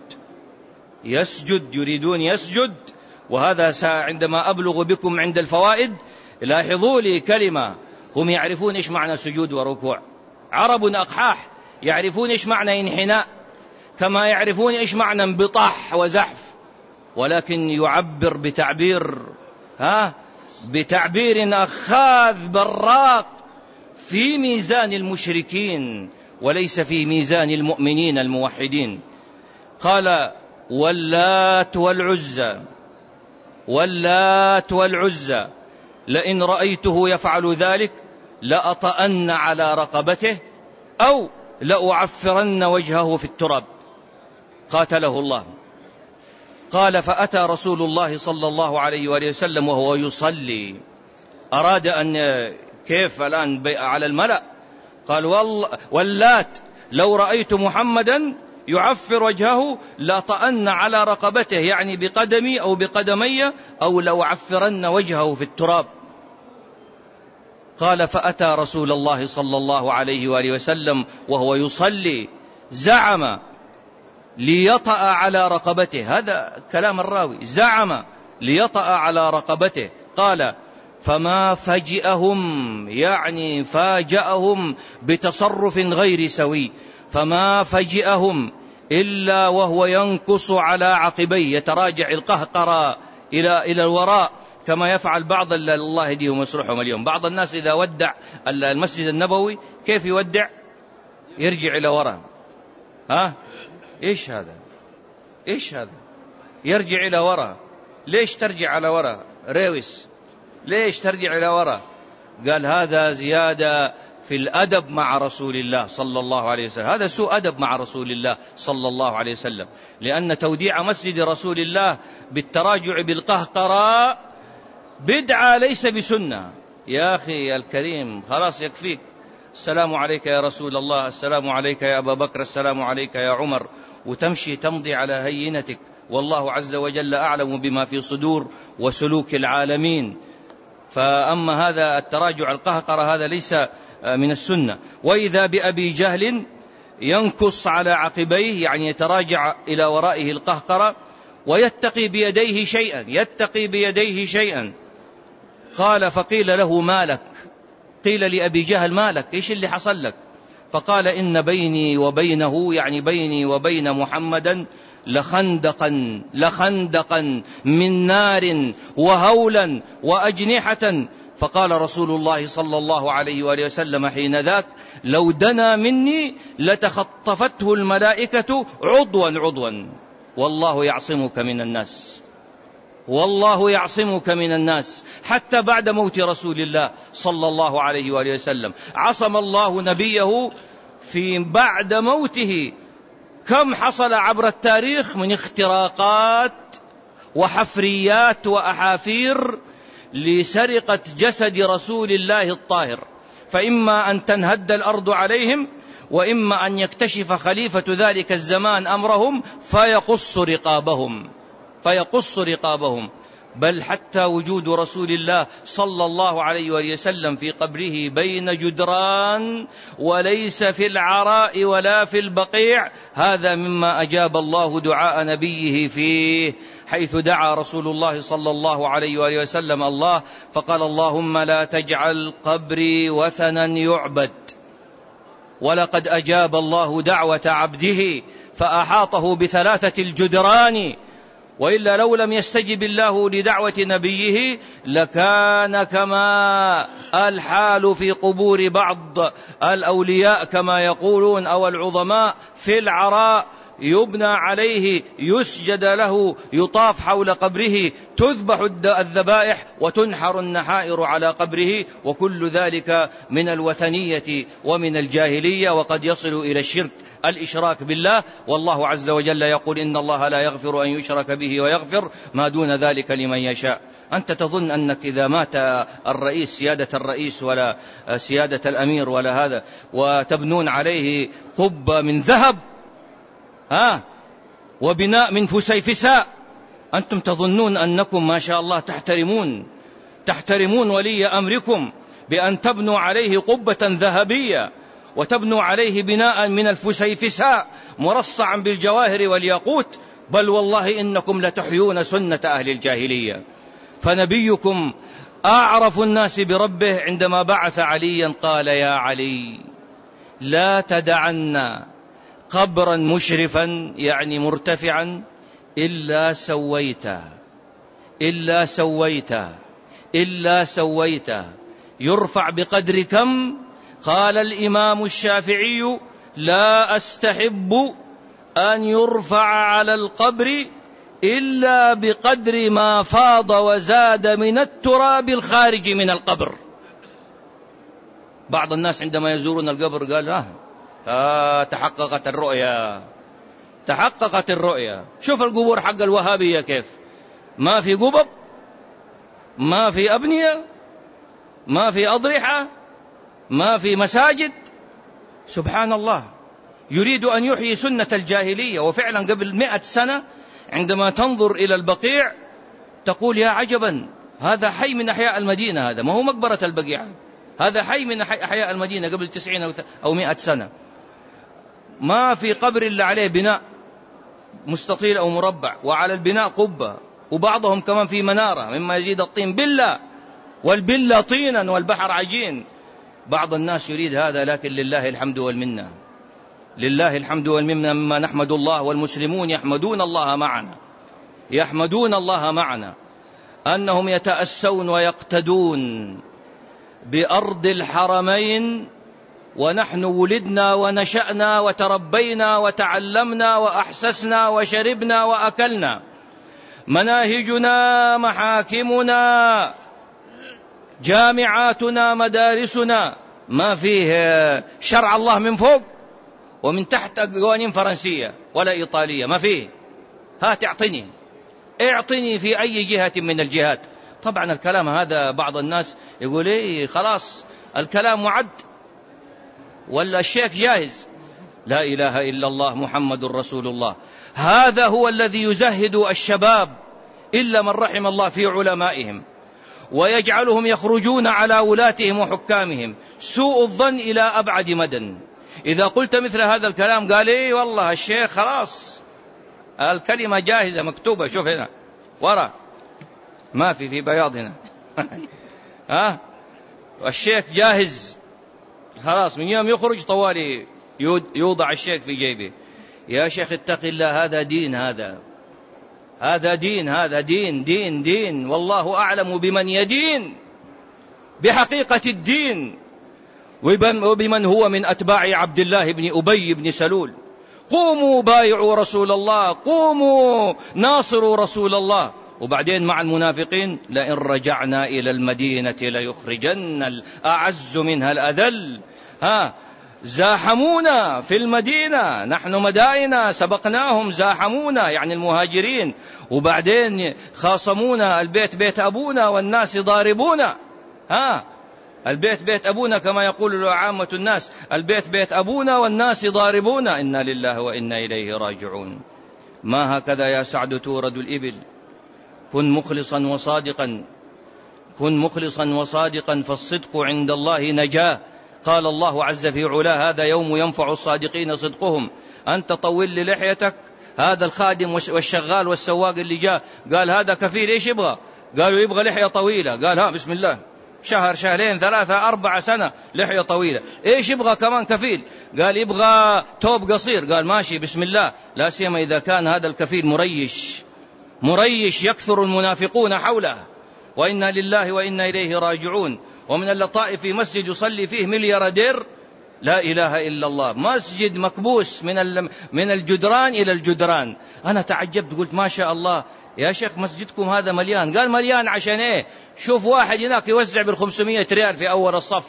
يسجد يريدون يسجد. وهذا عندما أبلغ بكم عند الفوائد لاحظوا لي كلمة: هم يعرفون إيش معنى سجود وركوع، عرب أقحاح، يعرفون إيش معنى انحناء كما يعرفون إيش معنى انبطاح وزحف، ولكن يعبر بتعبير ها بتعبير أخاذ براق في ميزان المشركين وليس في ميزان المؤمنين الموحدين. قال: واللات والعزى واللات والعزى لئن رأيته يفعل ذلك لأطأن على رقبته أو لأعفرن وجهه في التراب. قاتله الله. قال: فأتى رسول الله صلى الله عليه وآله وسلم وهو يصلي، أراد أن كيف الآن على الملأ، قال: واللات لو رأيت محمدا يعفر وجهه لطأن على رقبته، يعني بقدمي أو بقدمي، أو لو عفرن وجهه في التراب. قال: فأتى رسول الله صلى الله عليه وآله وسلم وهو يصلي زعم ليطأ على رقبته. هذا كلام الراوي، زعم ليطأ على رقبته. قال: فما فجأهم، يعني فاجأهم بتصرف غير سوي، فما فجأهم إلا وهو ينكص على عقبيه، يتراجع القهقرة إلى إلى الوراء كما يفعل بعض، الله يهديهم ويصلحهم اليوم، بعض الناس إذا ودع المسجد النبوي كيف يودع؟ يرجع إلى وراء. ها إيش هذا؟ إيش هذا؟ يرجع إلى وراء. ليش ترجع على وراء؟ ريوس، ليش ترجع إلى وراء؟ قال: هذا زيادة في الأدب مع رسول الله صلى الله عليه وسلم، هذا سوء أدب مع رسول الله صلى الله عليه وسلم، لأن توديع مسجد رسول الله بالتراجع بالقهقراء بدعة ليس بسنة. يا أخي الكريم خلاص يكفيك، السلام عليك يا رسول الله، السلام عليك يا أبا بكر، السلام عليك يا عمر، وتمشي تمضي على هينتك، والله عز وجل أعلم بما في صدور وسلوك العالمين. فأما هذا التراجع القهقرة هذا ليس من السنة. وإذا بأبي جهل ينكص على عقبيه، يعني يتراجع إلى ورائه القهقرة، ويتقي بيديه شيئا، يتقي بيديه شيئا. قال: فقيل له: ما لك؟ قيل لأبي جهل: مالك؟ إيش اللي حصل لك؟ فقال: إن بيني وبينه، يعني بيني وبين محمدا، لخندقا لخندقا من نار وهولا وأجنحة. فقال رسول الله صلى الله عليه وآله وسلم حين ذاك: لو دنا مني لتخطفته الملائكة عضوا عضوا. والله يعصمك من الناس، والله يعصمك من الناس. حتى بعد موت رسول الله صلى الله عليه وآله وسلم عصم الله نبيه في بعد موته. كم حصل عبر التاريخ من اختراقات وحفريات وأحافير لسرقة جسد رسول الله الطاهر، فإما أن تنهد الأرض عليهم، وإما أن يكتشف خليفة ذلك الزمان أمرهم فيقص رقابهم فيقص رقابهم. بل حتى وجود رسول الله صلى الله عليه وسلم في قبره بين جدران وليس في العراء ولا في البقيع، هذا مما أجاب الله دعاء نبيه فيه، حيث دعا رسول الله صلى الله عليه وسلم الله فقال: اللهم لا تجعل قبري وثنا يعبد. ولقد أجاب الله دعوة عبده فأحاطه بثلاثة الجدران، وإلا لو لم يستجب الله لدعوة نبيه لكان كما الحال في قبور بعض الأولياء كما يقولون، أو العظماء، في العراء يبنى عليه، يسجد له، يطاف حول قبره، تذبح الذبائح وتنحر النحائر على قبره، وكل ذلك من الوثنية ومن الجاهلية، وقد يصل إلى الشرك، الإشراك بالله. والله عز وجل يقول: إن الله لا يغفر أن يشرك به ويغفر ما دون ذلك لمن يشاء. أنت تظن أنك إذا مات الرئيس، سيادة الرئيس ولا سيادة الأمير ولا هذا، وتبنون عليه قبة من ذهب ها وبناء من فسيفساء، أنتم تظنون أنكم ما شاء الله تحترمون تحترمون ولي أمركم بأن تبنوا عليه قبة ذهبية وتبنوا عليه بناء من الفسيفساء مرصعا بالجواهر والياقوت؟ بل والله إنكم لتحيون سنة أهل الجاهلية. فنبيكم أعرف الناس بربه عندما بعث عليا قال: يا علي لا تدعنا قبرا مشرفا، يعني مرتفعا، إلا سويته إلا سويته إلا سويته يرفع بقدر كم؟ قال الإمام الشافعي: لا أستحب أن يرفع على القبر إلا بقدر ما فاض وزاد من التراب الخارج من القبر. بعض الناس عندما يزورون القبر قال: آه, آه تحققت الرؤيا تحققت الرؤيا. شوف القبور حق الوهابية كيف، ما في قبب، ما في أبنية، ما في أضرحة، ما في مساجد. سبحان الله، يريد أن يحيي سنة الجاهلية. وفعلا قبل مئة سنة عندما تنظر إلى البقيع تقول: يا عجبا، هذا حي من أحياء المدينة، هذا ما هو مقبرة البقيع، هذا حي من أحياء المدينة قبل تسعين أو مئة سنة. ما في قبر إلا عليه بناء مستطيل أو مربع، وعلى البناء قبة، وبعضهم كمان في منارة مما يزيد الطين بلة، والبلة طينا والبحر عجين. بعض الناس يريد هذا، لكن لله الحمد والمنة، لله الحمد والمنة، مما نحمد الله، والمسلمون يحمدون الله معنا يحمدون الله معنا أنهم يتأسون ويقتدون بأرض الحرمين، ونحن ولدنا ونشأنا وتربينا وتعلمنا وأحسسنا وشربنا وأكلنا. مناهجنا، محاكمنا، جامعاتنا، مدارسنا، ما فيه شرع الله من فوق ومن تحت قوانين فرنسية ولا إيطالية، ما فيه. هات اعطني اعطني في أي جهة من الجهات. طبعا الكلام هذا بعض الناس يقول: إيه خلاص الكلام معد ولا الشيك جاهز. لا إله إلا الله محمد رسول الله. هذا هو الذي يزهد الشباب إلا من رحم الله في علمائهم، ويجعلهم يخرجون على ولاتهم وحكامهم سوء الظن إلى أبعد مدى. إذا قلت مثل هذا الكلام قال: إيه والله الشيخ خلاص الكلمة جاهزة مكتوبة، شوف هنا ورا، ما في في بياض هنا ها الشيك جاهز خلاص، من يوم يخرج طوالي يوضع الشيك في جيبه. يا شيخ اتق الله، هذا دين، هذا هذا دين هذا دين دين دين والله أعلم بمن يدين بحقيقة الدين وبمن هو من أتباع عبد الله بن أبي بن سلول. قوموا بايعوا رسول الله، قوموا ناصروا رسول الله. وبعدين مع المنافقين: لئن رجعنا إلى المدينة ليخرجن الأعز منها الأذل. ها زاحمونا في المدينة، نحن مدائنا سبقناهم، زاحمونا يعني المهاجرين، وبعدين خاصمونا، البيت بيت أبونا والناس ضاربونا. ها البيت بيت أبونا كما يقول عامة الناس، البيت بيت أبونا والناس ضاربونا، إنا لله وإنا إليه راجعون. ما هكذا يا سعد تورد الإبل. كن مخلصا وصادقا، كن مخلصا وصادقا، فالصدق عند الله نجاه. قال الله عز في علاه: هذا يوم ينفع الصادقين صدقهم. أنت طول للحيتك، هذا الخادم والشغال والسواق اللي جاء قال هذا كفيل إيش يبغى؟ قالوا يبغى لحية طويلة. قال ها بسم الله، شهر شهرين ثلاثة أربعة سنة لحية طويلة. إيش يبغى كمان كفيل؟ قال يبغى توب قصير. قال ماشي بسم الله، لا سيما إذا كان هذا الكفيل مريش مريش يكثر المنافقون حوله. وإنا لله وإنا إليه راجعون. ومن اللطائف في مسجد يصلي فيه ملياردير، لا إله إلا الله، مسجد مكبوس من من الجدران إلى الجدران. أنا تعجبت قلت ما شاء الله يا شيخ مسجدكم هذا مليان. قال مليان عشان إيه؟ شوف واحد هناك يوزع بالخمسمائة ريال في أول الصف.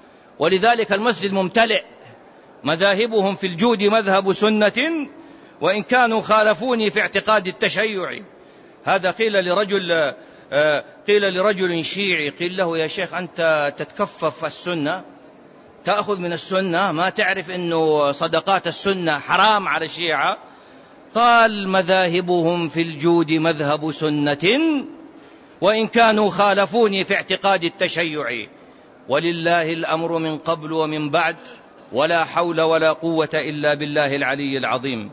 ولذلك المسجد ممتلئ. مذاهبهم في الجود مذهب سنة، وإن كانوا خالفوني في اعتقاد التشيع. هذا قيل لرجل قيل لرجل شيعي، قيل له: يا شيخ أنت تتكفف السنة، تأخذ من السنة، ما تعرف أنه صدقات السنة حرام على الشيعة؟ قال: مذاهبهم في الجود مذهب سنة، وإن كانوا خالفوني في اعتقاد التشيع. ولله الأمر من قبل ومن بعد، ولا حول ولا قوة إلا بالله العلي العظيم.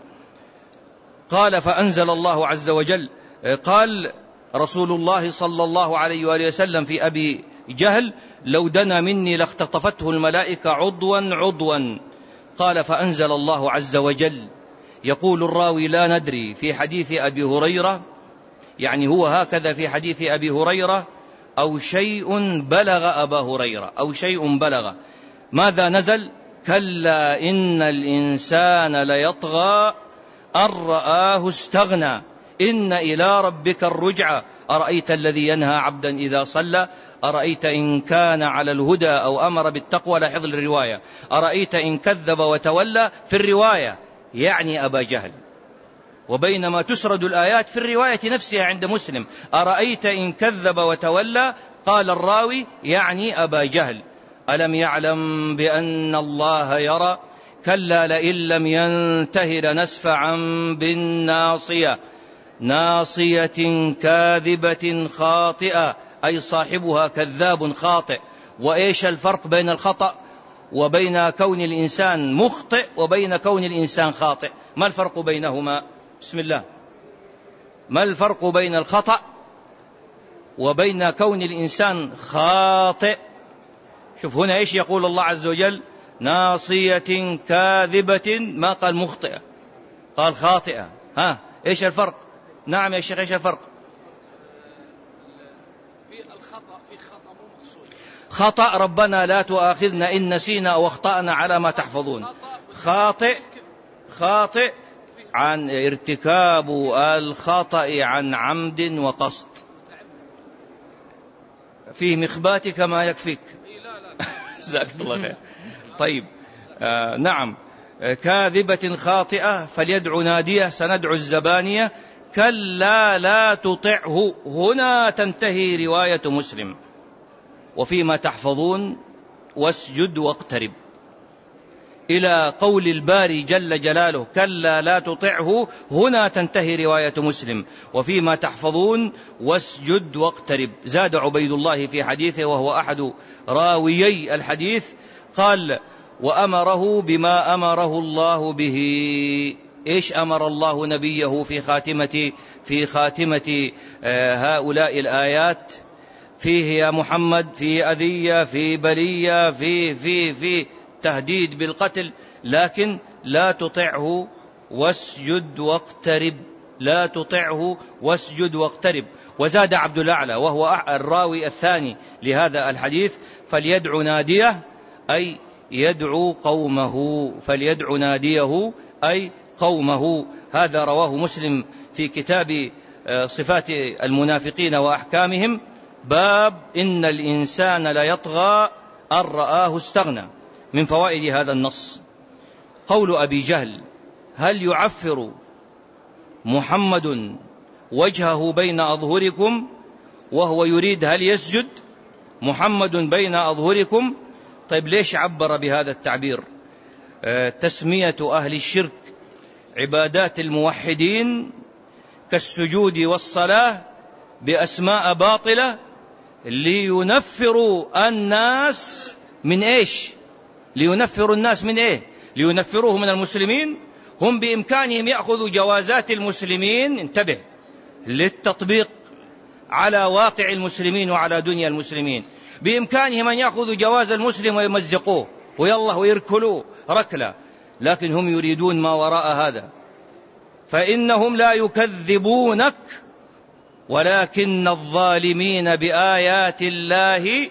قال: فأنزل الله عز وجل، قال رسول الله صلى الله عليه وآله وسلم في أبي جهل: لو دنا مني لاختطفته الملائكة عضوا عضوا. قال: فأنزل الله عز وجل. يقول الراوي: لا ندري في حديث أبي هريرة، يعني هو هكذا في حديث أبي هريرة، أو شيء بلغ أبا هريرة، أو شيء بلغ. ماذا نزل؟ كلا إن الإنسان ليطغى أن رآه استغنى، إن إلى ربك الرجعى، أرأيت الذي ينهى عبدا إذا صلى، أرأيت إن كان على الهدى أو أمر بالتقوى. لاحظ الرواية: أرأيت إن كذب وتولى، في الرواية يعني أبا جهل. وبينما تسرد الآيات في الرواية نفسها عند مسلم: أرأيت إن كذب وتولى، قال الراوي يعني أبا جهل. ألم يعلم بأن الله يرى؟ كلا لئن لم ينته لنسفعا بالناصية، ناصية كاذبة خاطئة، أي صاحبها كذاب خاطئ. وإيش الفرق بين الخطأ وبين كون الإنسان مخطئ وبين كون الإنسان خاطئ؟ ما الفرق بينهما؟ بسم الله. ما الفرق بين الخطأ وبين كون الإنسان خاطئ؟ شوف هنا إيش يقول الله عز وجل: ناصية كاذبة، ما قال مخطئة، قال خاطئة. ها إيش الفرق؟ نعم يا شيخ، إيش الفرق؟ في الخطأ في خطأ مو مقصود. خطأ ربنا لا تؤاخذنا إن نسينا أو أخطأنا على ما تحفظون. خاطئ خاطئ عن ارتكاب الخطأ عن عمد وقصد. في مخباتك ما يكفيك. جزاك الله خير. طيب آه نعم. كاذبة خاطئة، فليدعو ناديه سندعو الزبانية. كلا لا تطعه، هنا تنتهي رواية مسلم. وفيما تحفظون واسجد واقترب، إلى قول الباري جل جلاله: كلا لا تطعه، هنا تنتهي رواية مسلم. وفيما تحفظون واسجد واقترب. زاد عبيد الله في حديثه، وهو أحد راويي الحديث، قال: وأمره بما أمره الله به. إيش أمر الله نبيه في خاتمة في خاتمة هؤلاء الآيات؟ فيه يا محمد، فيه أذية، فيه بلية، فيه فيه فيه تهديد بالقتل، لكن لا تطعه واسجد واقترب، لا تطعه واسجد واقترب. وزاد عبد الأعلى وهو الراوي الثاني لهذا الحديث: فليدعو ناديه أي يدعو قومه، فليدعو ناديه أي قومه. هذا رواه مسلم في كتاب صفات المنافقين وأحكامهم، باب إن الإنسان ليطغى أن رآه استغنى. من فوائد هذا النص قول أبي جهل: هل يعفر محمد وجهه بين أظهركم، وهو يريد هل يسجد محمد بين أظهركم. طيب ليش عبر بهذا التعبير؟ آه تسمية أهل الشرك عبادات الموحدين كالسجود والصلاة بأسماء باطلة لينفروا الناس من إيش؟ لينفروا الناس من إيه؟ لينفروه من المسلمين. هم بإمكانهم يأخذوا جوازات المسلمين، انتبه، للتطبيق على واقع المسلمين وعلى دنيا المسلمين. بإمكانهم أن يأخذوا جواز المسلم ويمزقوه ويالله ويركلوه ركلة، لكن هم يريدون ما وراء هذا. فإنهم لا يكذبونك ولكن الظالمين بآيات الله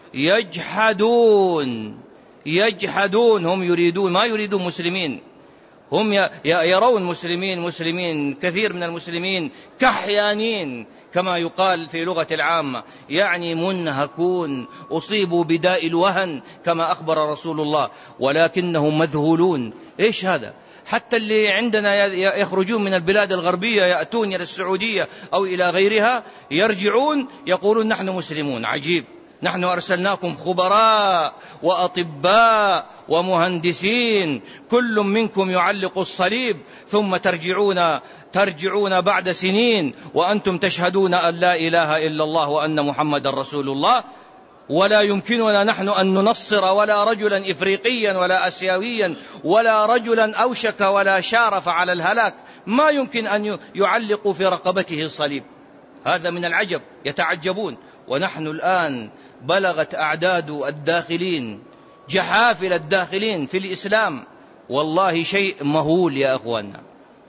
يجحدون. يجحدون، هم يريدون ما يريدون مسلمين، هم يرون مسلمين مسلمين كثير من المسلمين كحيانين كما يقال في لغة العامة، يعني منهكون، أصيبوا بداء الوهن كما أخبر رسول الله، ولكنهم مذهولون. إيش هذا؟ حتى اللي عندنا يخرجون من البلاد الغربية يأتون إلى السعودية أو إلى غيرها، يرجعون يقولون نحن مسلمون. عجيب، نحن أرسلناكم خبراء وأطباء ومهندسين، كل منكم يعلق الصليب، ثم ترجعون ترجعون بعد سنين وأنتم تشهدون أن لا إله إلا الله وأن محمد رسول الله، ولا يمكننا نحن أن ننصر ولا رجلا إفريقيا ولا أسيويا ولا رجلا أوشك ولا شارف على الهلاك، ما يمكن أن يعلق في رقبته صليب. هذا من العجب، يتعجبون. ونحن الآن بلغت أعداد الداخلين، جحافل الداخلين في الإسلام، والله شيء مهول يا أخوانا،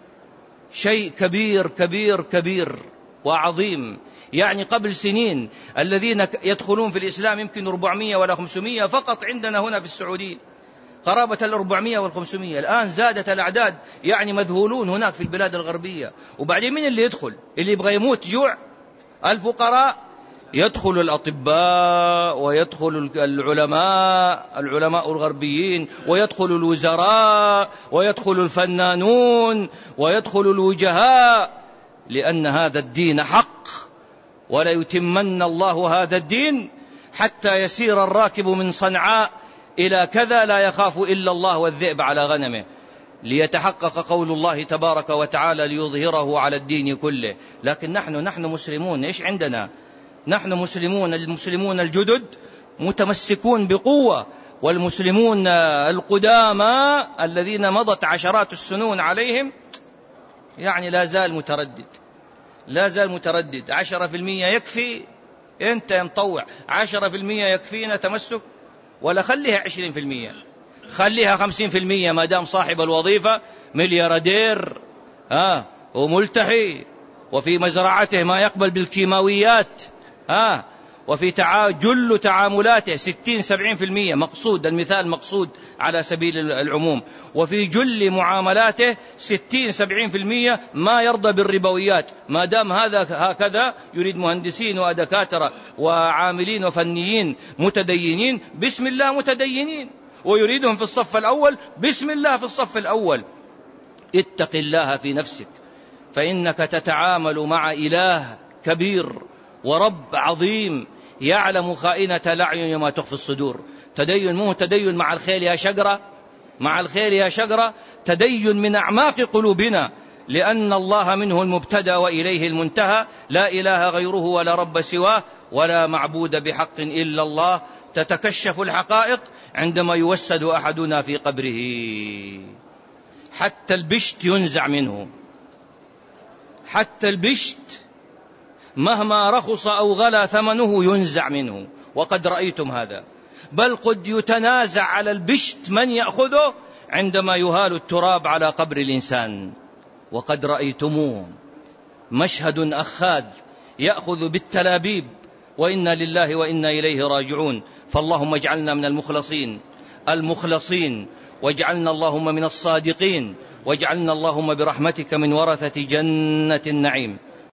شيء كبير كبير كبير وعظيم. يعني قبل سنين الذين يدخلون في الإسلام يمكن أربعمائة ولا خمسمائة فقط عندنا هنا في السعودية، قرابة الأربعمائة والخمسمائة. الآن زادت الأعداد، يعني مذهولون هناك في البلاد الغربية. وبعدين من اللي يدخل؟ اللي يبغى يموت جوع؟ الفقراء. يدخل الأطباء ويدخل العلماء العلماء الغربيين، ويدخل الوزراء ويدخل الفنانون ويدخل الوجهاء، لأن هذا الدين حق، ولا يتمن الله هذا الدين حتى يسير الراكب من صنعاء إلى كذا لا يخاف إلا الله والذئب على غنمه، ليتحقق قول الله تبارك وتعالى ليظهره على الدين كله. لكن نحن نحن مسلمون، إيش عندنا؟ نحن مسلمون، المسلمون الجدد متمسكون بقوة، والمسلمون القدامى الذين مضت عشرات السنون عليهم يعني لا زال متردد، لا زال متردد. عشرة في المية يكفي؟ أنت مطوع عشرة في المية يكفينا تمسك؟ ولا خليها عشرين في المية، خليها خمسين في المية، ما دام صاحب الوظيفة ملياردير آه وملتحي، وفي مزرعته ما يقبل بالكيماويات آه وفي تعا... جل تعاملاته ستين سبعين في المية مقصود، المثال مقصود على سبيل العموم، وفي جل معاملاته ستين سبعين في المية ما يرضى بالربويات. ما دام هذا هكذا يريد مهندسين ودكاترة وعاملين وفنيين متدينين بسم الله متدينين، ويريدهم في الصف الأول بسم الله في الصف الأول. اتق الله في نفسك، فإنك تتعامل مع إله كبير ورب عظيم يعلم خائنة الأعين وما تخفي الصدور. تدين مو تدين مع الخيل يا شجرة، مع الخيل يا شجرة، تدين من أعماق قلوبنا، لأن الله منه المبتدى وإليه المنتهى، لا إله غيره ولا رب سواه ولا معبود بحق إلا الله. تتكشف الحقائق عندما يوسد أحدنا في قبره، حتى البشت ينزع منه، حتى البشت مهما رخص أو غلى ثمنه ينزع منه، وقد رأيتم هذا. بل قد يتنازع على البشت من يأخذه عندما يهال التراب على قبر الإنسان، وقد رأيتموه مشهد أخاذ يأخذ بالتلابيب، وإنا لله وإنا إليه راجعون. فاللهم اجعلنا من المخلصين المخلصين، واجعلنا اللهم من الصادقين، واجعلنا اللهم برحمتك من ورثة جنة النعيم.